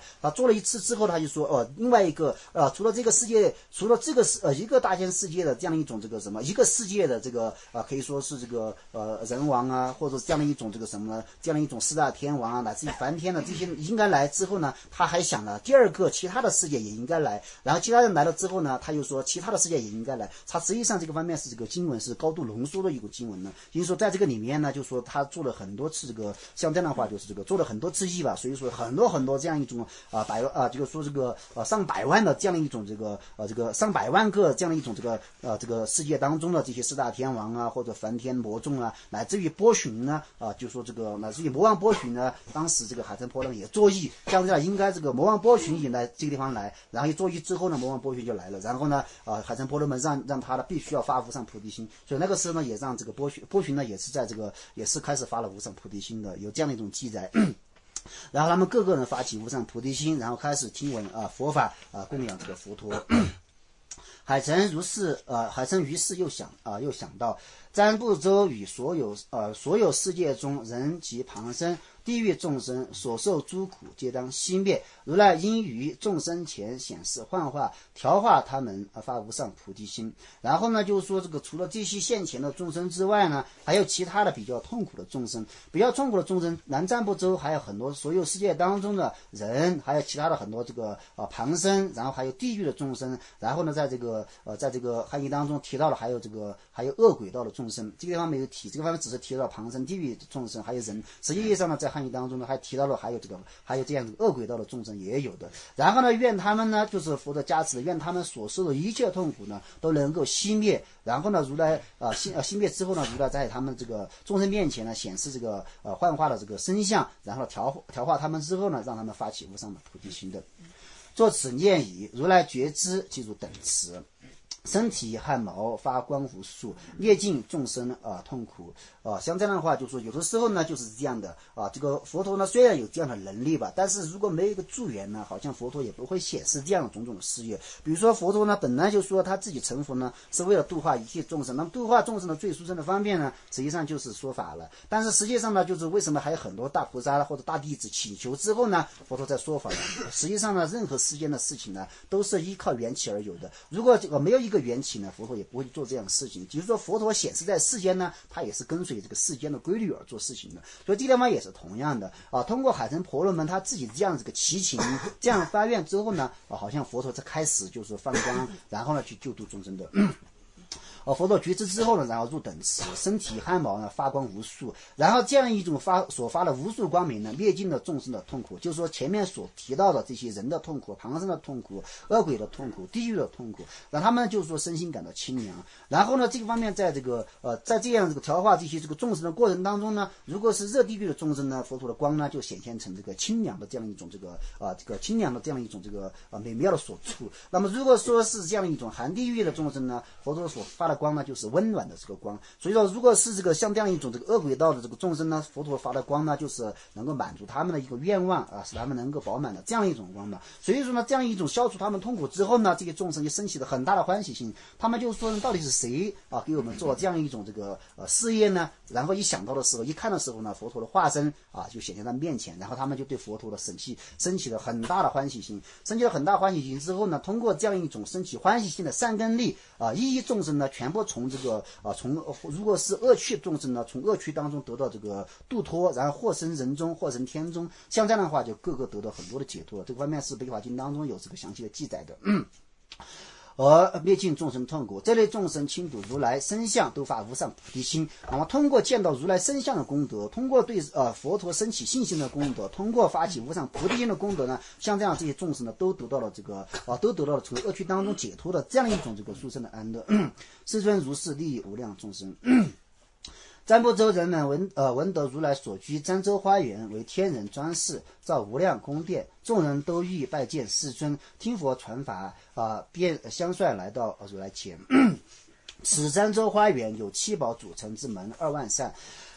他做了一次之后，他就说另外一个除了这个世界，除了这个一个大千世界的这样的一种这个什么一个世界的这个可以说是这个人王啊，或者这样的一种这个什么呢，这样的一种四大天王啊，乃至于梵天的这些应该来之后呢，他还想了第二个其他的世界也应该来，然后其他人来了之后呢，他又说其他的世界也应该来。他实际上这个方面是这个经文是高度浓缩的一个经文呢，就是说在这个里面呢，就说他做了很多次这个像这样的话，就是这个做了很多次义吧，所以说很多这样一种就是说这个上百万的这样的一种这个上百万个这样的一种这个世界当中的这些四大天王啊，或者梵天魔众啊，乃至于波旬呢就说这个乃至于魔王波旬呢，当时这个海城婆罗也作意，像这样应该这个魔王波旬也来这个地方来，然后一作意之后呢，魔王波旬就来了，然后呢海城婆罗门让他呢必须要发无上菩提心，所以那个时候呢也让这个波旬呢也是在这个也是开始发了无上菩提心的，有这样的一种记载。然后他们各个人发起无上菩提心，然后开始听闻佛法供养这个佛陀。海城于是又想到占卜周与所有世界中人及旁生地狱众生所受诸苦皆当熄灭，如来应于众生前显示幻化，调化他们发无上菩提心。然后呢就是说这个除了这些现前的众生之外呢，还有其他的比较痛苦的众生，南瞻部洲还有很多所有世界当中的人，还有其他的很多这个旁生，然后还有地狱的众生，然后呢在这个汉译当中提到了还有恶鬼道的众生，这个地方没有提，这个方面只是提到旁生地狱众生还有人，实际上呢在汉译当中呢还提到了还有这样恶鬼道的众生也有的。然后呢愿他们呢就是佛的加持，愿他们所受的一切痛苦呢都能够熄灭，然后呢如来熄灭之后呢，如来在他们这个众生面前呢显示这个幻化的这个身相，然后调化他们之后呢，让他们发起无上的菩提心的。作此念已，如来觉知，记住等持，身体汗毛发光无数，灭尽众生痛苦像这样的话，就是说有的时候呢就是这样的这个佛陀呢虽然有这样的能力吧，但是如果没有一个助缘呢，好像佛陀也不会显示这样的种种的事业。比如说佛陀呢本来就说他自己成佛呢是为了度化一切众生，那么度化众生的最殊胜的方面呢，实际上就是说法了。但是实际上呢，就是为什么还有很多大菩萨或者大弟子请求之后呢，佛陀在说法呢？实际上呢，任何世间的事情呢都是依靠缘起而有的，如果这个没有一个缘起呢，佛陀也不会做这样的事情。就是说佛陀显示在世间呢，他也是跟随这个世间的规律而做事情的，所以这地方也是同样的通过海城婆罗门他自己这样这个祈请这样发愿之后呢好像佛陀才开始就是放光，然后呢去救度众生的佛陀觉知之后呢，然后入等持，身体汗毛呢发光无数，然后这样一种所发的无数光明呢，灭尽了众生的痛苦，就是说前面所提到的这些人的痛苦、旁生的痛苦、恶鬼的痛苦、地狱的痛苦，让他们就是说身心感到清凉。然后呢，这个方面在这个在这样这个调化这些这个众生的过程当中呢，如果是热地狱的众生呢，佛陀的光呢就显现成这个清凉的这样一种这个清凉的这样一种这个美妙的所处。那么如果说是这样一种寒地狱的众生呢，佛陀所发的光呢就是温暖的这个光。所以说如果是这个像这样一种这个恶鬼道的这个众生呢，佛陀发的光呢就是能够满足他们的一个愿望使他们能够饱满的这样一种光嘛。所以说呢，这样一种消除他们痛苦之后呢，这些众生就升起了很大的欢喜心，他们就说到底是谁给我们做这样一种这个事业呢？然后一想到的时候，一看的时候呢，佛陀的化身就显现在面前，然后他们就对佛陀的升起了很大的欢喜心。升起了很大欢喜心之后呢，通过这样一种升起欢喜心的善根力一众生呢全部从这个如果是恶趣众生呢，从恶趣当中得到这个度脱，然后或生人中或生天中，像这样的话就各个得到很多的解脱。这个方面是《北法经》当中有这个详细的记载的。而灭尽众生痛苦，这类众生亲睹如来身相都发无上菩提心。那么通过见到如来身相的功德，通过对佛陀升起信心的功德，通过发起无上菩提心的功德呢，像这样这些众生呢都得到了从恶趣当中解脱的这样一种这个殊胜的安乐。世尊如是利益无量众生。占卜州人们闻得如来所居占州花园为天人专事，造无量宫殿，众人都欲拜见世尊，听佛传法便相率来到如来前。此占州花园有7宝组成之门2万扇，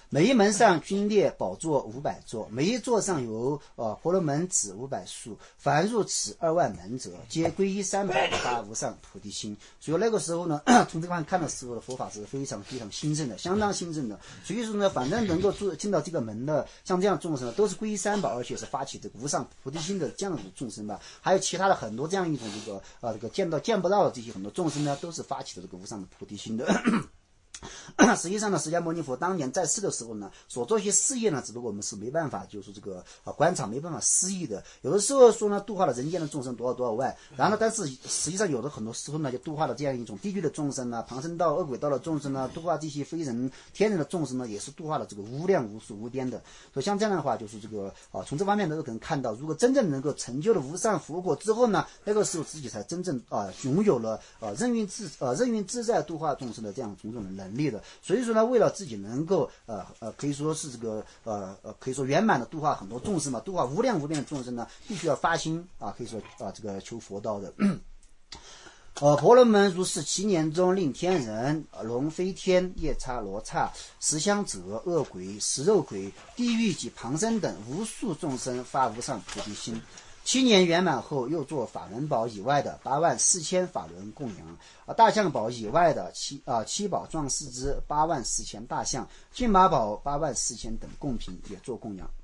每一门上均列宝座500座，每一座上有婆罗门子500数，凡入此2万门者，皆皈依三宝，发无上菩提心。所以那个时候呢，从这方面看的时候的佛法是非常非常兴盛的，相当兴盛的。所以说呢，反正能够进到这个门的，像这样的众生呢，都是皈依三宝，而且是发起这个无上菩提心的这样的众生吧。还有其他的很多这样一种这个见不到的这些很多众生呢，都是发起的这个无上的菩提心的。实际上呢，释迦牟尼佛当年在世的时候呢，所做一些事业呢，只不过我们是没办法，就是这个观察没办法思议的。有的时候说呢，度化了人间的众生多少万，然后呢，但是实际上有的很多时候呢，就度化了这样一种地狱的众生呢，旁生道、恶鬼道的众生呢，度化这些非人、天人的众生呢，也是度化了这个无量无数无边的。所以像这样的话，就是这个从这方面都可能看到，如果真正能够成就了无上佛果之后呢，那个时候自己才真正拥有了任运自在度化众生的这样种种的能力的。所以说呢，为了自己能够可以说是这个可以说圆满的度化很多众生嘛，度化无量无边的众生呢，必须要发心可以说这个求佛道的。婆罗门如是7年中，令天人、龙飞天、夜叉、罗刹、食香者、恶鬼、食肉鬼、地狱及旁生等无数众生发无上菩提心。7年圆满后，又作法轮宝以外的84000法轮供养，大象宝以外的七宝壮士之84000大象，骏马宝84000等贡品也做供养。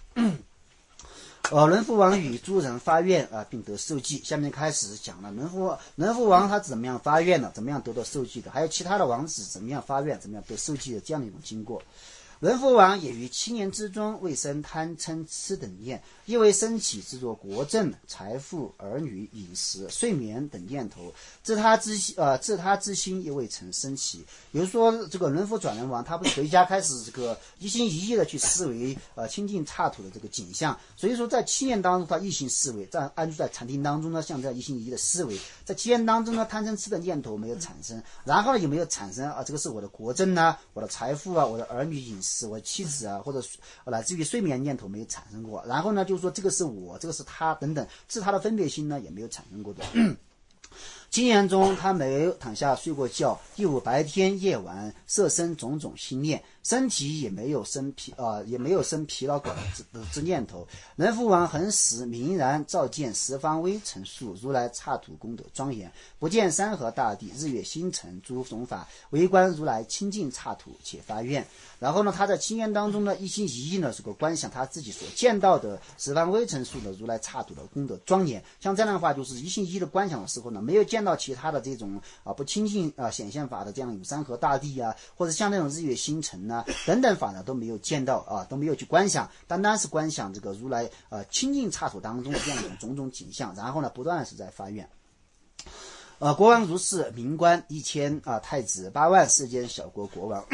轮父王与诸人发愿并得受记。下面开始讲了轮父王他怎么样发愿的，怎么样得到受记的，还有其他的王子怎么样发愿，怎么样得受记的这样的一种经过。轮父王也于7年之中未生贪嗔痴等念，亦未升起制作国政、财富、儿女、饮食、睡眠等念头，自他之心亦未曾升起。比如说这个轮父转轮王，他不是回家开始这个一心一意的去思维清净刹土的这个景象，所以说在7年当中他一心思维，在安住在禅定当中呢，像这样一心一意的思维，在7年当中呢，贪嗔痴的念头没有产生，然后呢也没有产生这个是我的国政啊，我的财富啊，我的儿女饮食，我的妻子啊，或者乃至于睡眠念头没有产生过，然后呢就是说这个是我，这个是他等等，是他的分别心呢也没有产生过的。7年中他没有躺下睡过觉，第5白天夜晚摄生种种心念，身体也没有生疲劳之念头。轮父王恒时明然照见十方微尘数，如来刹土功德庄严，不见山河大地、日月星辰诸种法，围观如来清净刹土，且发愿。然后呢，他在7年当中呢，一心一意呢，这个观想他自己所见到的十方微尘数的如来刹土的功德庄严。像这样的话，就是一心一意的观想的时候呢，没有见到其他的这种不清净显现法的这样有山河大地啊，或者像那种日月星辰啊等等法呢，都没有见到都没有去观想，单单是观想这个如来清净刹土当中的这样一种种种景象，然后呢，不断是在发愿。国王如是，名官1000太子8万世间小国国王。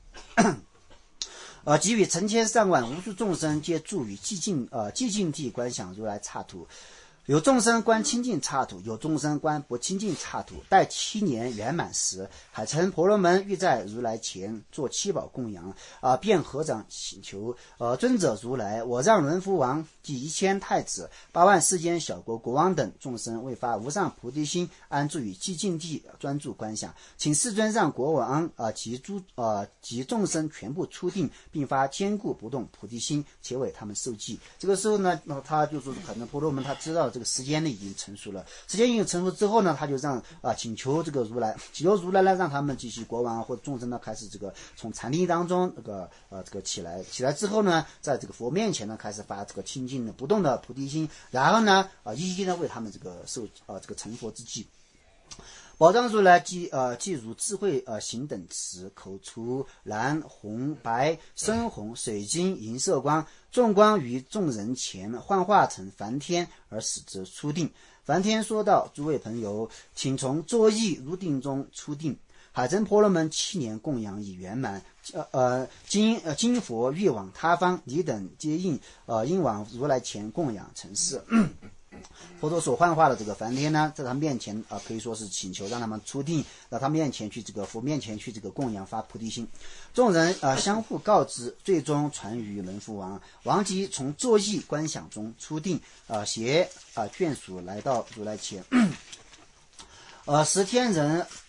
给予成千上万无数众生，皆住于寂静地观想如来刹土。有众生观清净刹土，有众生观不清净刹土。待7年圆满时，海城婆罗门欲在如来前做7宝供养，便合掌请求，尊者如来，我让轮父王及1000太子、8万世间小国国王等众生为发无上菩提心，安住于寂静地专注观想，请世尊让国王及众生全部出定，并发坚固不动菩提心，且为他们受记。这个时候呢，他就说可能婆罗门他知道这个时间呢已经成熟了，时间已经成熟之后呢，他就让请求这个如来，祈求如来呢，让他们这些国王或者众生呢开始这个从禅定当中这个起来之后呢，在这个佛面前呢开始发这个清净的不动的菩提心，然后呢一一呢为他们这个受这个成佛之际。宝藏如来即如智慧行等持，口出蓝红白深红水晶银色光，众光于众人前幻化成梵天，而使之出定。梵天说道：诸位朋友，请从作意入定中出定。海城婆罗门7年供养已圆满，今佛欲往他方，你等皆应往如来前供养成事。佛陀所幻化的这个梵天呢，在他面前可以说是请求让他们出定，到他面前去这个佛面前去这个供养发菩提心。众人相互告知，最终传于轮父王。王即从作意观想中出定，携眷属来到如来前。十天人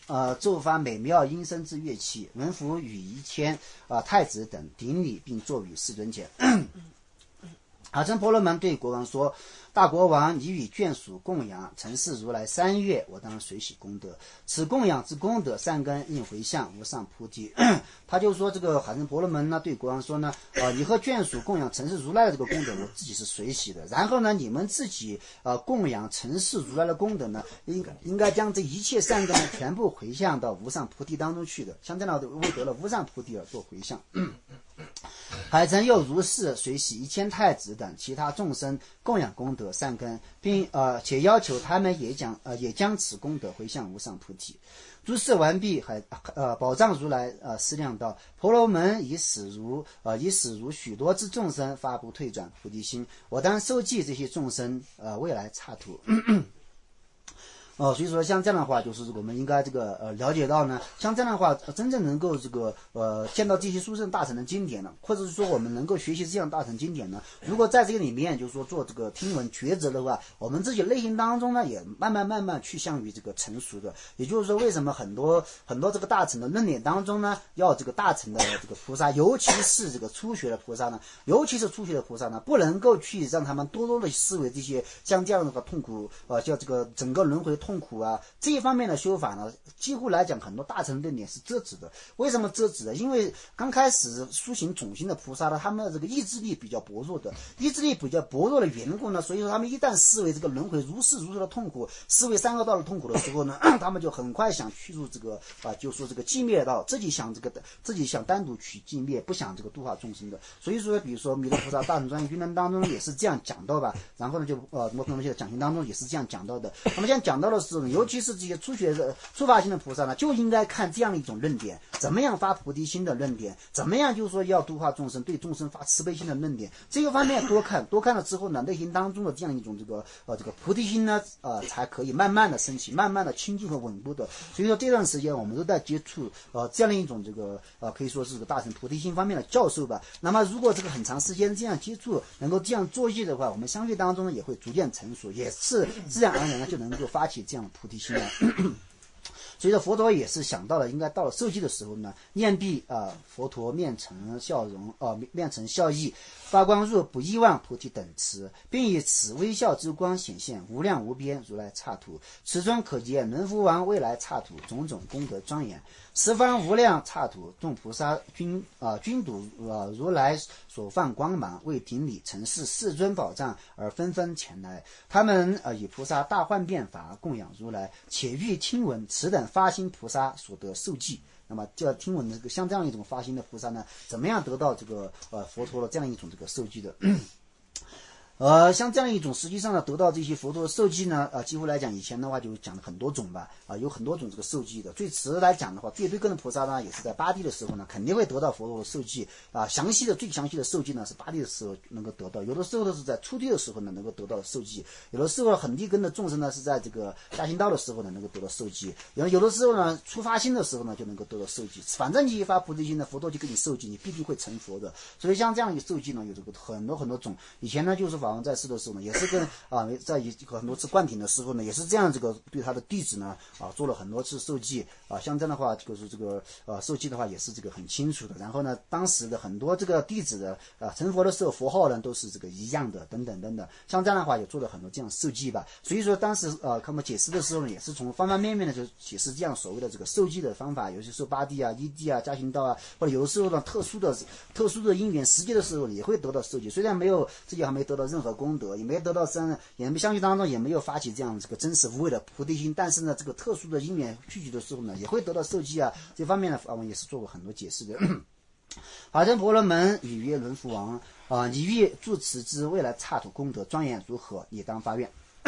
奏发美妙音声之乐器，文服与仪谦太子等顶礼，并坐于世尊前。阿僧婆罗门对国王说：“大国王，你与眷属供养承事如来3月，我当随喜功德。此供养之功德，善根应回向无上菩提。”他就说这个阿僧婆罗门呢，对国王说呢，你和眷属供养承事如来的这个功德，我自己是随喜的。然后呢，你们自己供养承事如来的功德呢，应该将这一切善根呢全部回向到无上菩提当中去的，像这样的为得了无上菩提而做回向。海城又如是随喜1000太子等其他众生供养功德善根，并且要求他们也将此功德回向无上菩提。诸事完毕，宝藏如来思量道：婆罗门以使如许多之众生发不退转菩提心，我当收记这些众生未来刹土。所以说像这样的话，就是我们应该了解到呢，像这样的话，真正能够见到这些殊胜大乘的经典呢，或者是说我们能够学习这样大乘经典呢，如果在这个里面就是说做这个听闻抉择的话，我们自己内心当中呢也慢慢去向于这个成熟的。也就是说，为什么很多这个大乘的论点当中呢，要这个大乘的这个菩萨，尤其是这个初学的菩萨呢，不能够去让他们多的思维这些像这样的痛苦叫这个整个轮回痛苦啊，这一方面的修法呢，几乎来讲很多大乘论点是遮止的。为什么遮止呢？因为刚开始修行种心的菩萨呢，他们的这个意志力比较薄弱的缘故呢，所以说他们一旦思维这个轮回如是的痛苦，思维三恶道的痛苦的时候呢，他们就很快想去入这个就说这个寂灭道，自己想单独取寂灭，不想这个度化众生的。所以说，比如说弥勒菩萨大乘专业经论当中也是这样讲到吧，然后呢就摩诃的讲经当中也是这样讲到的。那么这样讲到的时候，尤其是这些初发心的菩萨呢，就应该看这样的一种论点，怎么样发菩提心的论点，怎么样就是说要度化众生，对众生发慈悲心的论点，这个方面多看了之后呢，内心当中的这样一种这个菩提心呢才可以慢慢的升起，慢慢的清净和稳固的。所以说这段时间我们都在接触这样的一种可以说是大乘菩提心方面的教授吧。那么如果这个很长时间这样接触，能够这样作业的话，我们相续当中呢也会逐渐成熟，也是自然而然呢就能够发起这样的菩提心来。所以说佛陀也是想到了，应该到了受记的时候呢，念毕佛陀面呈笑容面呈笑意，发光若不遗忘菩提等持，并以此微笑之光显现无量无边如来刹土。此中可见轮福王未来刹土种种功德庄严，十方无量刹土众菩萨均睹如来所放光芒，为顶礼承事世尊宝藏而纷纷前来。他们以菩萨大幻变法供养如来，且欲听闻此等发心菩萨所得受记。那么就要听闻像这样一种发心的菩萨呢，怎么样得到佛陀的这样一种受记的。像这样一种实际上呢，得到这些佛陀的受记呢，几乎来讲以前的话就讲了很多种吧，有很多种这个受记的。最迟来讲的话，最根的菩萨呢，也是在八地的时候呢，肯定会得到佛陀的受记最详细的受记呢，是八地的时候能够得到，有的时候呢是在初地的时候呢能够得到受记，有的时候很地根的众生呢是在这个下行道的时候呢能够得到受记，有的时候呢初发心的时候呢就能够得到受记。反正你一发菩提心呢，佛陀就给你受记，你必定会成佛的。所以像这样一个受记呢，有这个很多种。以前呢就是法王在世的时候呢，也是跟在很多次灌顶的时候呢，也是这样对他的弟子呢做了很多次受记像这样的话就是受记的话也是很清楚的。然后呢，当时的很多弟子的成佛的时候佛号呢都是一样的等等，像这样的话也做了很多这样受记吧。所以说当时他们解释的时候呢，也是从方方面面的就解释这样所谓的受记的方法，有些时候八地一地加行道或者有的时候呢特殊的因缘时节的时候也会得到受记，虽然自己还没得到任何功德，也没得到也没相续当中也没有发起这样真实无畏的菩提心，但是呢特殊的因缘聚集的时候呢也会得到受记这方面呢我们也是做过很多解释的。法身婆罗门语曰：轮福王你欲住持之未来刹土功德庄严如何？你当发愿。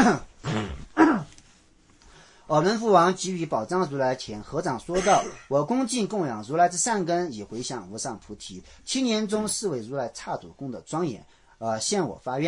轮福王即于宝藏如来前合掌说道：我恭敬供养如来之善根，以回向无上菩提。7年中是为如来刹土功德庄严，现我发愿。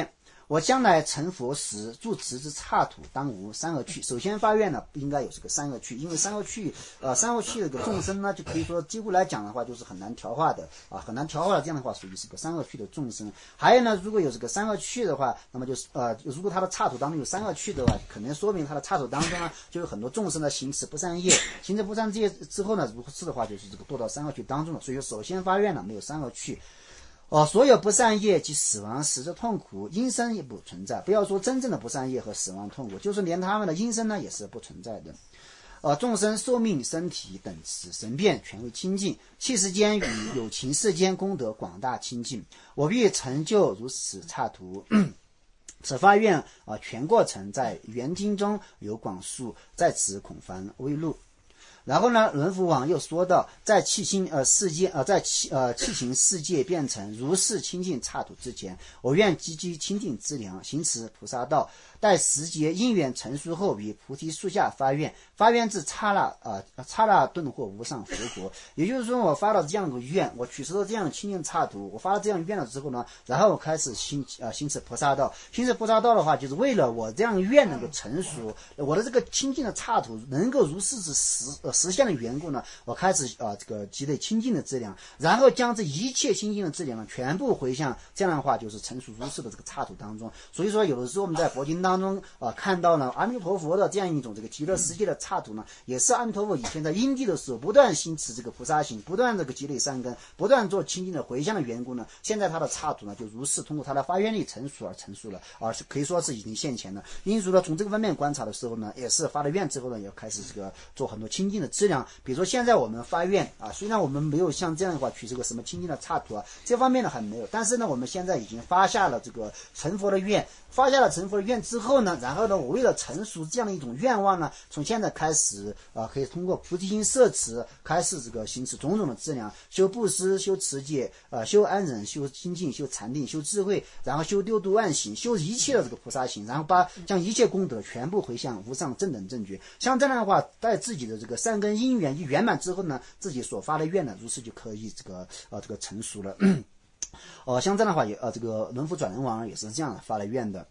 我将来成佛时，住持之刹土当无三恶趣。首先发愿呢，不应该有这个三恶趣，因为三恶趣这个众生呢，就可以说几乎来讲的话，就是很难调化的很难调化的，这样的话属于是个三恶趣的众生。还有呢，如果有这个三恶趣的话，那么就是如果他的刹土当中有三恶趣的话，可能说明他的刹土当中呢，就有很多众生的行持不善业，行持不善业之后呢，如果是的话，就是这个堕到三恶趣当中了。所以说，首先发愿呢，没有三恶趣。所有不善业及死亡时的痛苦，阴身也不存在。不要说真正的不善业和死亡痛苦，就是连他们的阴身呢，也是不存在的。众生寿命、身体等此神变全为清净，气世间与有情世间功德广大清净。我必成就如此刹土。此发愿全过程在圆经中有广述，在此恐凡未录。然后呢，轮福王又说到，在气形世界变成如是清净刹土之前，我愿积聚清净资粮，行持菩萨道。待时节因缘成熟后，于菩提树下发愿，发愿至刹那顿获无上佛国。也就是说，我发了这样的愿，我取得了这样的清净刹土，我发了这样的愿了之后呢，然后我开始行持菩萨道。行持菩萨道的话，就是为了我这样的愿能够成熟，我的这个清净的刹土能够如是实现的缘故呢，我开始这个积累清净的质量，然后将这一切清净的质量呢，全部回向，这样的话就是成熟如是的这个刹土当中。所以说，有的时候我们在佛经当中看到呢，阿弥陀佛的这样一种这个极乐世界的刹土呢，也是阿弥陀佛以前在因地的时候不断行持这个菩萨行，不断这个积累善根，不断做清净的回向的缘故呢，现在他的刹土呢就如是通过他的发愿力成熟了，是可以说是已经现前了。因此呢，从这个方面观察的时候呢，也是发了愿之后呢，也开始这个做很多清净的质量。比如说现在我们发愿虽然我们没有像这样的话取这个什么清净的刹土这方面呢还没有，但是呢，我们现在已经发下了这个成佛的愿。发下了成佛的愿之后呢，然后呢，我为了成熟这样的一种愿望呢，从现在开始可以通过菩提心摄持，开始这个行持种种的质量，修布施、修持戒、修安忍、修精进、修禅定、修智慧，然后修六度万行，修一切的这个菩萨行，然后将一切功德全部回向无上正等正觉。像这样的话，在自己的这个善根因缘一圆满之后呢，自己所发的愿呢，如是就可以这个成熟了。像这样的话也这个轮福转轮王也是这样发了愿的。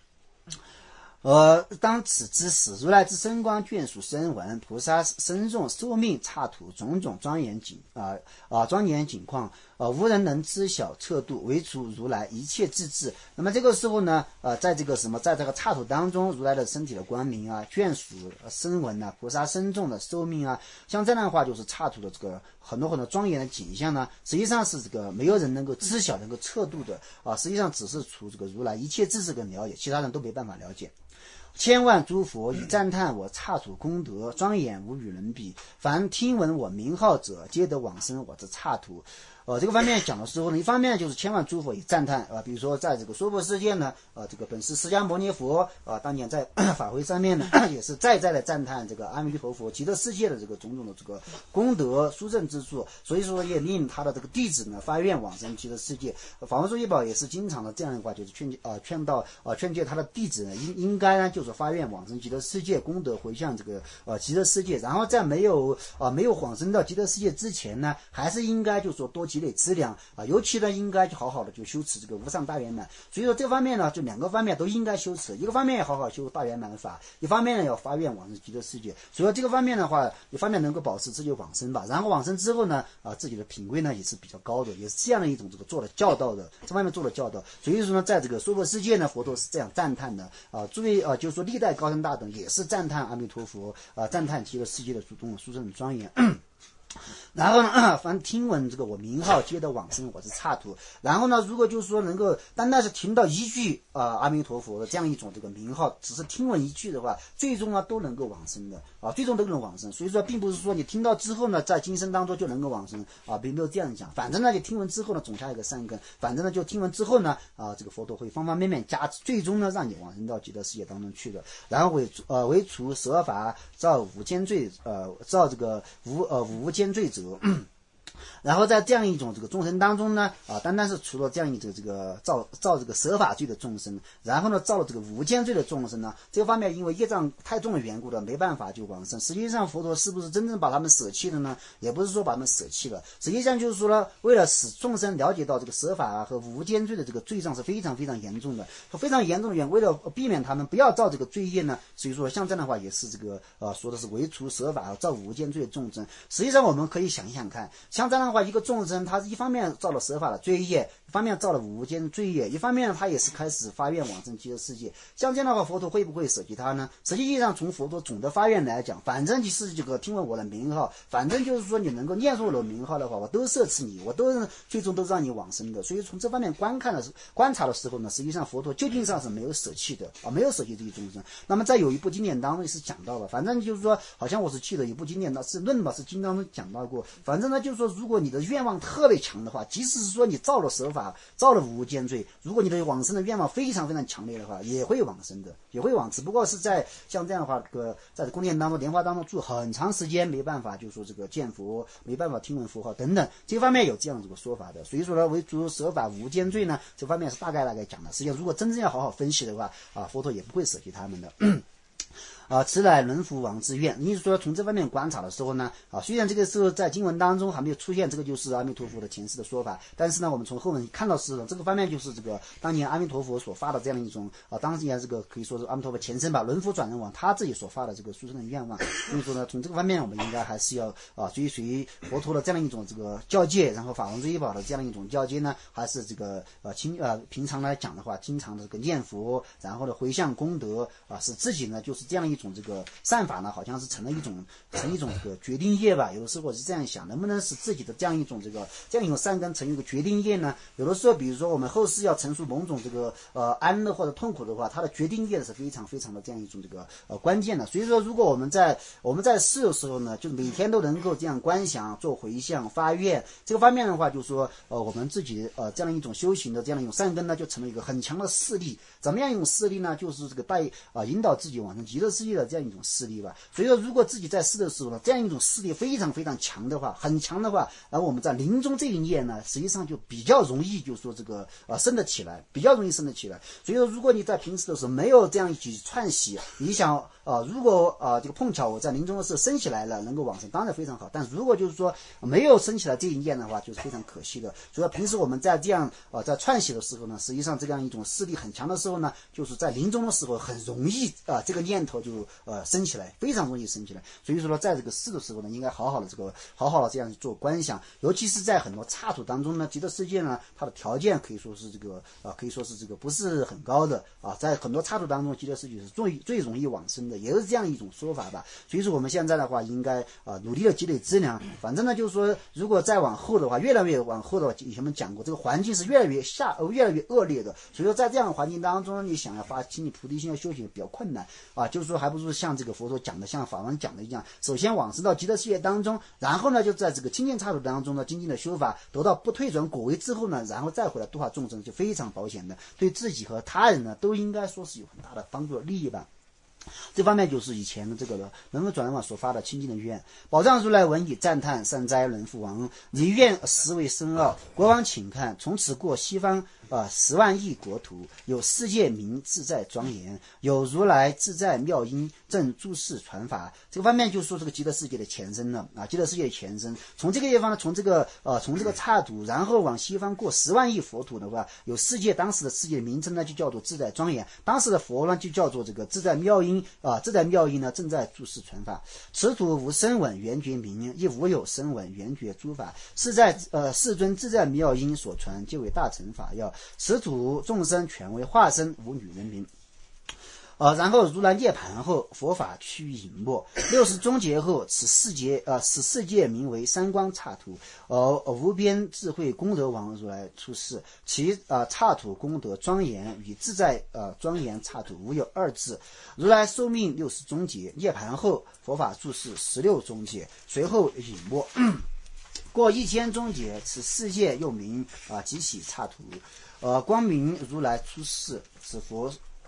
当此之时，如来之身光眷属声闻，菩萨身众寿命刹土种种庄严景况，无人能知晓测度，唯除如来一切自治。那么这个时候呢，在这个刹土当中，如来的身体的光明眷属声闻菩萨身众的寿命像这样的话，就是刹土的这个很多很多庄严的景象呢，实际上是这个没有人能够知晓、能够测度的实际上只是除这个如来一切自治跟了解，其他人都没办法了解。千万诸佛以赞叹我刹土功德庄严无与伦比，凡听闻我名号者，皆得往生我之刹土。这个方面讲的时候呢，一方面就是千万诸佛以赞叹比如说在这个娑婆世界呢，这个本师释迦牟尼佛当年在法会上面呢，也是再的赞叹这个阿弥陀佛极乐世界的这个种种的这个功德殊胜之处，所以说也令他的这个弟子呢发愿往生极乐世界。法华经义宝也是经常的这样的话，就是劝诫他的弟子呢，应该呢就是发愿往生极乐世界，功德回向这个极乐世界，然后在没有往生到极乐世界之前呢，还是应该就是说多积累资粮尤其呢应该就好好的就修持这个无上大圆满。所以说这方面呢，就两个方面都应该修持，一个方面要好好修大圆满的法，一方面呢要发愿往生极乐世界。所以说这个方面的话，一方面能够保持自己往生吧，然后往生之后呢自己的品位呢也是比较高的，也是这样的一种这个做了教导的，这方面做了教导。所以说呢，在这个娑婆世界呢，佛陀是这样赞叹的诸位就是说历代高僧大等也是赞叹阿弥陀佛赞叹极乐世界的诸种殊胜庄严。然后呢，凡听闻这个我名号，皆得往生我之刹土。然后呢，如果就是说能够单单是听到一句阿弥陀佛的这样一种这个名号，只是听闻一句的话，最终呢都能够往生的最终都能往生。所以说，并不是说你听到之后呢，在今生当中就能够往生并没有这样讲。反正呢，就听闻之后呢，种下一个善根，反正呢就听闻之后呢这个佛陀会方方面面加持，最终呢让你往生到极乐世界当中去的。然后为除舍法造无间罪造这个无间罪者然后在这样一种这个众生当中呢，单单是除了这样一种这个造这个舍法罪的众生，然后呢造了这个无间罪的众生呢，这个方面因为业障太重的缘故的，没办法就往生。实际上佛陀是不是真正把他们舍弃了呢？也不是说把他们舍弃了，实际上就是说呢，为了使众生了解到这个舍法和无间罪的这个罪障是非常非常严重的，非常严重的缘，为了避免他们不要造这个罪业呢，所以说像这样的话也是这个说的是为除舍法和造无间罪的众生。实际上我们可以想一想看，像这样的话，一个众生他一方面造了舍法的罪业，一方面造了无间罪业，一方面他也是开始发愿往生极乐世界。像这样的话，佛陀会不会舍弃他呢？实际上从佛陀总的发愿来讲，反正就是这个听闻我的名号，反正就是说你能够念诵我的名号的话，我都摄持你，我都最终都让你往生的。所以从这方面观察的时候呢，实际上佛陀究竟上是没有舍弃的没有舍弃这些众生。那么在有一部经典当中是讲到了，反正就是说，好像我是记得有部经典的是论吧，是经当中讲到过。反正呢，就是说，如果你的愿望特别强的话，即使是说你造了舍法，造了无间罪，如果你的往生的愿望非常非常强烈的话，也会往生的，也会往。只不过是在像这样的话，在宫殿当中、莲花当中住很长时间，没办法，就是说这个见佛，没办法听闻佛号等等，这方面有这样这个说法的。所以说呢，为诸舍法无间罪呢，这方面是大概讲的。实际上，如果真正要好好分析的话，佛陀也不会舍弃他们的。此乃轮福王之愿。你说从这方面观察的时候呢，虽然这个时候在经文当中还没有出现这个就是阿弥陀佛的前世的说法，但是呢，我们从后文看到是这个方面就是这个当年阿弥陀佛所发的这样一种当年这个可以说是阿弥陀佛前身吧，轮福转轮王他自己所发的这个殊胜的愿望。所以说呢，从这个方面我们应该还是要追随佛陀的这样一种这个教戒，然后法王追宝的这样一种教戒呢，还是这个平常来讲的话，经常的这个念佛，然后呢回向功德使自己呢就是这样一种这个善法呢，好像是成一种这个决定业吧。有的时候我是这样想，能不能使自己的这样一种善根成一个决定业呢？有的时候，比如说我们后世要陈述某种这个安乐或者痛苦的话，它的决定业是非常非常的这样一种这个关键的。所以说，如果我们在世的时候呢，就每天都能够这样观想、做回向、发愿，这个方面的话，就是说我们自己这样一种修行的这样一种善根呢，就成了一个很强的势力。怎么样一种势力呢？就是这个引导自己往生极乐世界的这样一种势力吧。所以说，如果自己在世的时候呢，这样一种势力非常非常强的话，很强的话，而我们在临终这一念呢，实际上就比较容易，就是说这个升得起来，比较容易升得起来。所以说，如果你在平时的时候没有这样一起串习，你想如果这个碰巧我在临终的时候升起来了，能够往生，当然非常好。但如果就是说没有升起来这一念的话，就是非常可惜的。所以平时我们在这样在串习的时候呢，实际上这样一种势力很强的时候呢，就是在临终的时候很容易这个念头就升起来，非常容易升起来。所以说呢，在这个世的时候呢，应该好好的这样做观想，尤其是在很多刹土当中呢，极乐世界呢，它的条件可以说是这个不是很高的在很多刹土当中，极乐世界是最容易往生的，也是这样一种说法吧。所以说我们现在的话，应该努力的积累资粮。反正呢，就是说，如果再往后的话，越来越往后的话，以前我们讲过，这个环境是越来越恶劣的。所以说，在这样的环境当中，你想要发起你菩提心的修行比较困难就是说，还不如像这个佛陀讲的，像法王讲的一样，首先往生到极乐世界当中，然后呢，就在这个清净刹土当中呢，精进的修法，得到不退转果位之后呢，然后再回来度化众生，就非常保险的，对自己和他人呢，都应该说是有很大的帮助和利益吧。这方面就是以前的这个轮回转轮王所发的清净的愿。宝藏如来闻已赞叹，善哉轮父王，你愿实为深奥。国王请看，从此过西方10万亿国土，有世界名自在庄严，有如来自在妙音正诸世传法。这个方面就说这个极乐世界的前身了极乐世界的前身。从这个地方呢，从这个刹土，然后往西方过10万亿佛土的话，有当时的世界的名称呢，就叫做自在庄严。当时的佛呢，就叫做这个自在妙音自在妙音呢，正在诸世传法。此土无声闻缘觉名，亦无有声闻缘觉诸法，是在世尊自在妙音所传，皆为大乘法要。此土众生全为化身，无女人名。然后如来涅盘后，佛法趋于隐没。60终结后，此世界名为三光刹土。无边智慧功德王如来出世，其刹土功德庄严，与自在庄严刹土无有二致。如来寿命60终结，涅盘后，佛法住世16终结，随后隐没。过1000终结，此世界又名极喜刹土。光明如来出世，此佛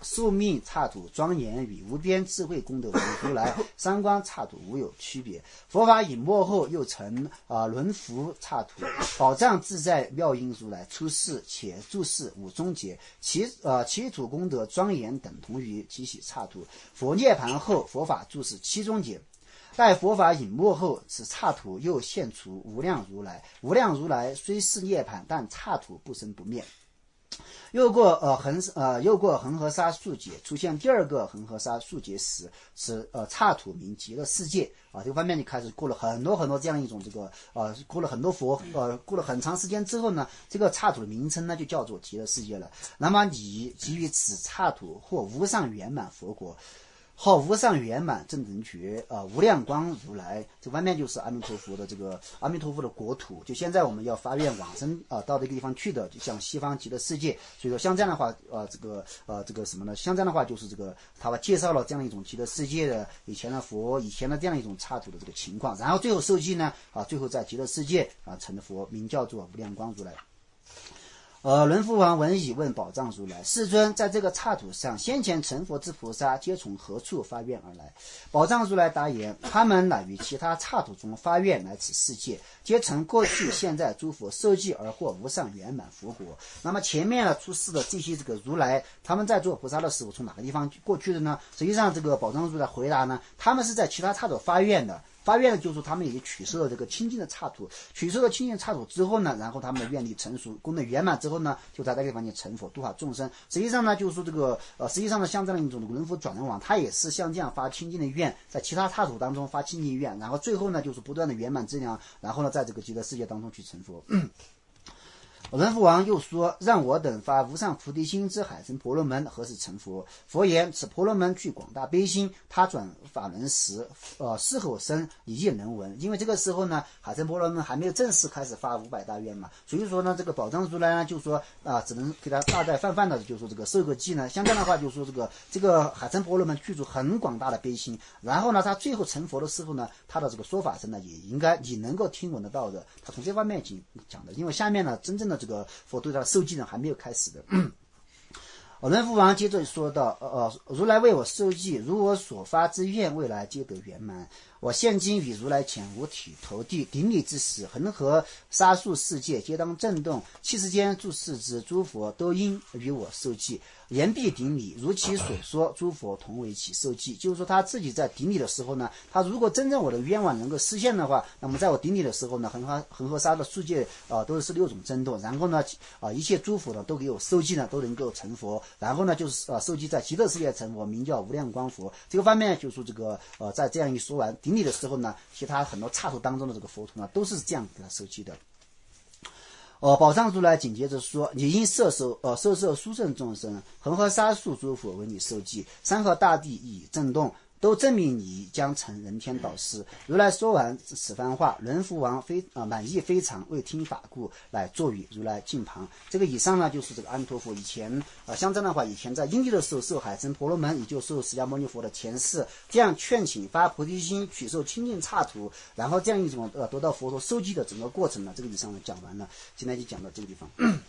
寿命刹土庄严与无边智慧功德为如来，三光刹土无有区别。佛法隐没后又成轮伏刹土，宝藏自在妙音如来出世且住世五中劫，其土功德庄严等同于其喜刹土。佛涅盘后，佛法住世七中劫。待佛法隐没后，此刹土又现出无量如来。无量如来虽是涅槃，但刹土不生不灭。又过恒河沙数劫，出现第二个恒河沙数劫时，此刹土名极乐世界这个方面就开始过了很多这样一种过了很多过了很长时间之后呢，这个刹土的名称呢就叫做极乐世界了。那么你给予此刹土或无上圆满佛国。好无上圆满正等觉无量光如来，这方面就是阿弥陀佛的国土。就现在我们要发愿往生到这个地方去的，就像西方极乐世界。所以说像这样的话这个什么呢？像这样的话就是他介绍了这样一种极乐世界的以前的佛以前的这样一种刹土的这个情况，然后最后受记呢最后在极乐世界成的佛，名叫做无量光如来。轮父王闻已问宝藏如来：世尊，在这个刹土上，先前成佛之菩萨皆从何处发愿而来？宝藏如来答言：他们乃于其他刹土中发愿来此世界，皆成过去现在诸佛受记而获无上圆满佛国。那么前面呢出世的这些如来，他们在做菩萨的时候从哪个地方过去的呢？实际上这个宝藏如来回答呢，他们是在其他刹土发愿的。发愿呢，就是说他们已经取受了这个清净的刹土，取受了清净刹土之后呢，然后他们的愿力成熟，功德圆满之后呢，就在这个地方去成佛，度化众生。实际上呢，就是说实际上呢，像这样一种轮佛转轮王，他也是像这样发清净的愿，在其他刹土当中发清净愿，然后最后呢，就是不断的圆满资粮，然后呢，在这个极乐世界当中去成佛。轮父王又说：让我等发无上菩提心之海神婆罗门，何时成佛？佛言：此婆罗门具广大悲心，他转法轮时，狮吼声你亦能闻。因为这个时候呢，海神婆罗门还没有正式开始发500大愿嘛，所以说呢，这个宝藏如来呢，就说只能给他大概泛的，就说这个受个记呢。相当的话，就说这个海神婆罗门具足很广大的悲心，然后呢，他最后成佛的时候呢，他的这个说法声呢，也应该你能够听闻得到的。他从这方面讲的，因为下面呢，真正的这个佛对他的受记呢还没有开始的。轮父王接着说道：如来为我受记，如我所发之愿，未来皆得圆满。我现今与如来前五体投地顶礼之时，恒河沙数世界皆当震动，七世间诸世之诸佛都应与我受记，言必顶礼，如其所说，诸佛同为其受记。就是说他自己在顶礼的时候呢，他如果真正我的愿望能够实现的话，那么在我顶礼的时候呢，恒河沙的世界都是16种震动，然后呢一切诸佛呢都给我受记呢，都能够成佛，然后呢就是受记在极乐世界成佛，名叫无量光佛。这个方面就是说在这样一说完顶礼的时候呢，其他很多刹土当中的这个佛土呢都是这样给他受记的。宝藏如来紧接着说：你因摄受殊胜众生，恒河沙数诸佛为你受记，山河大地已震动，都证明你将成人天导师。如来说完此番话，轮父王满意非常，为听法故，乃坐于如来近旁。这个以上呢，就是这个阿弥陀佛以前像这样的话，以前在因地的时候受海神婆罗门，也就受释迦牟尼佛的前世这样劝请发菩提心，取受清净刹土，然后这样一种得到佛陀受记的整个过程呢，这个以上呢讲完了，今天就讲到这个地方。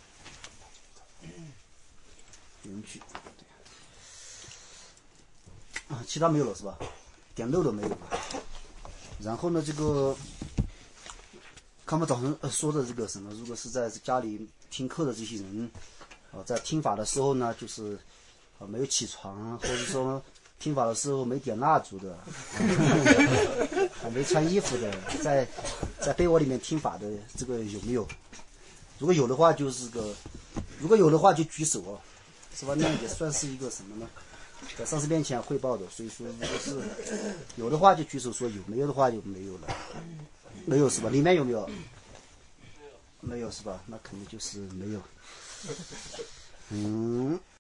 允许其他没有了是吧？点漏了没有吧？然后呢，这个他们早上说的这个什么，如果是在家里听课的这些人，在听法的时候呢，就是没有起床，或者说听法的时候没点蜡烛的，还没穿衣服的，在被窝里面听法的，这个有没有？如果有的话，如果有的话就举手哦，是吧？那也算是一个什么呢？在上师面前汇报的，所以说如果是有的话就举手说有，没有的话就没有了。没有是吧？里面有没有？没有是吧？那肯定就是没有。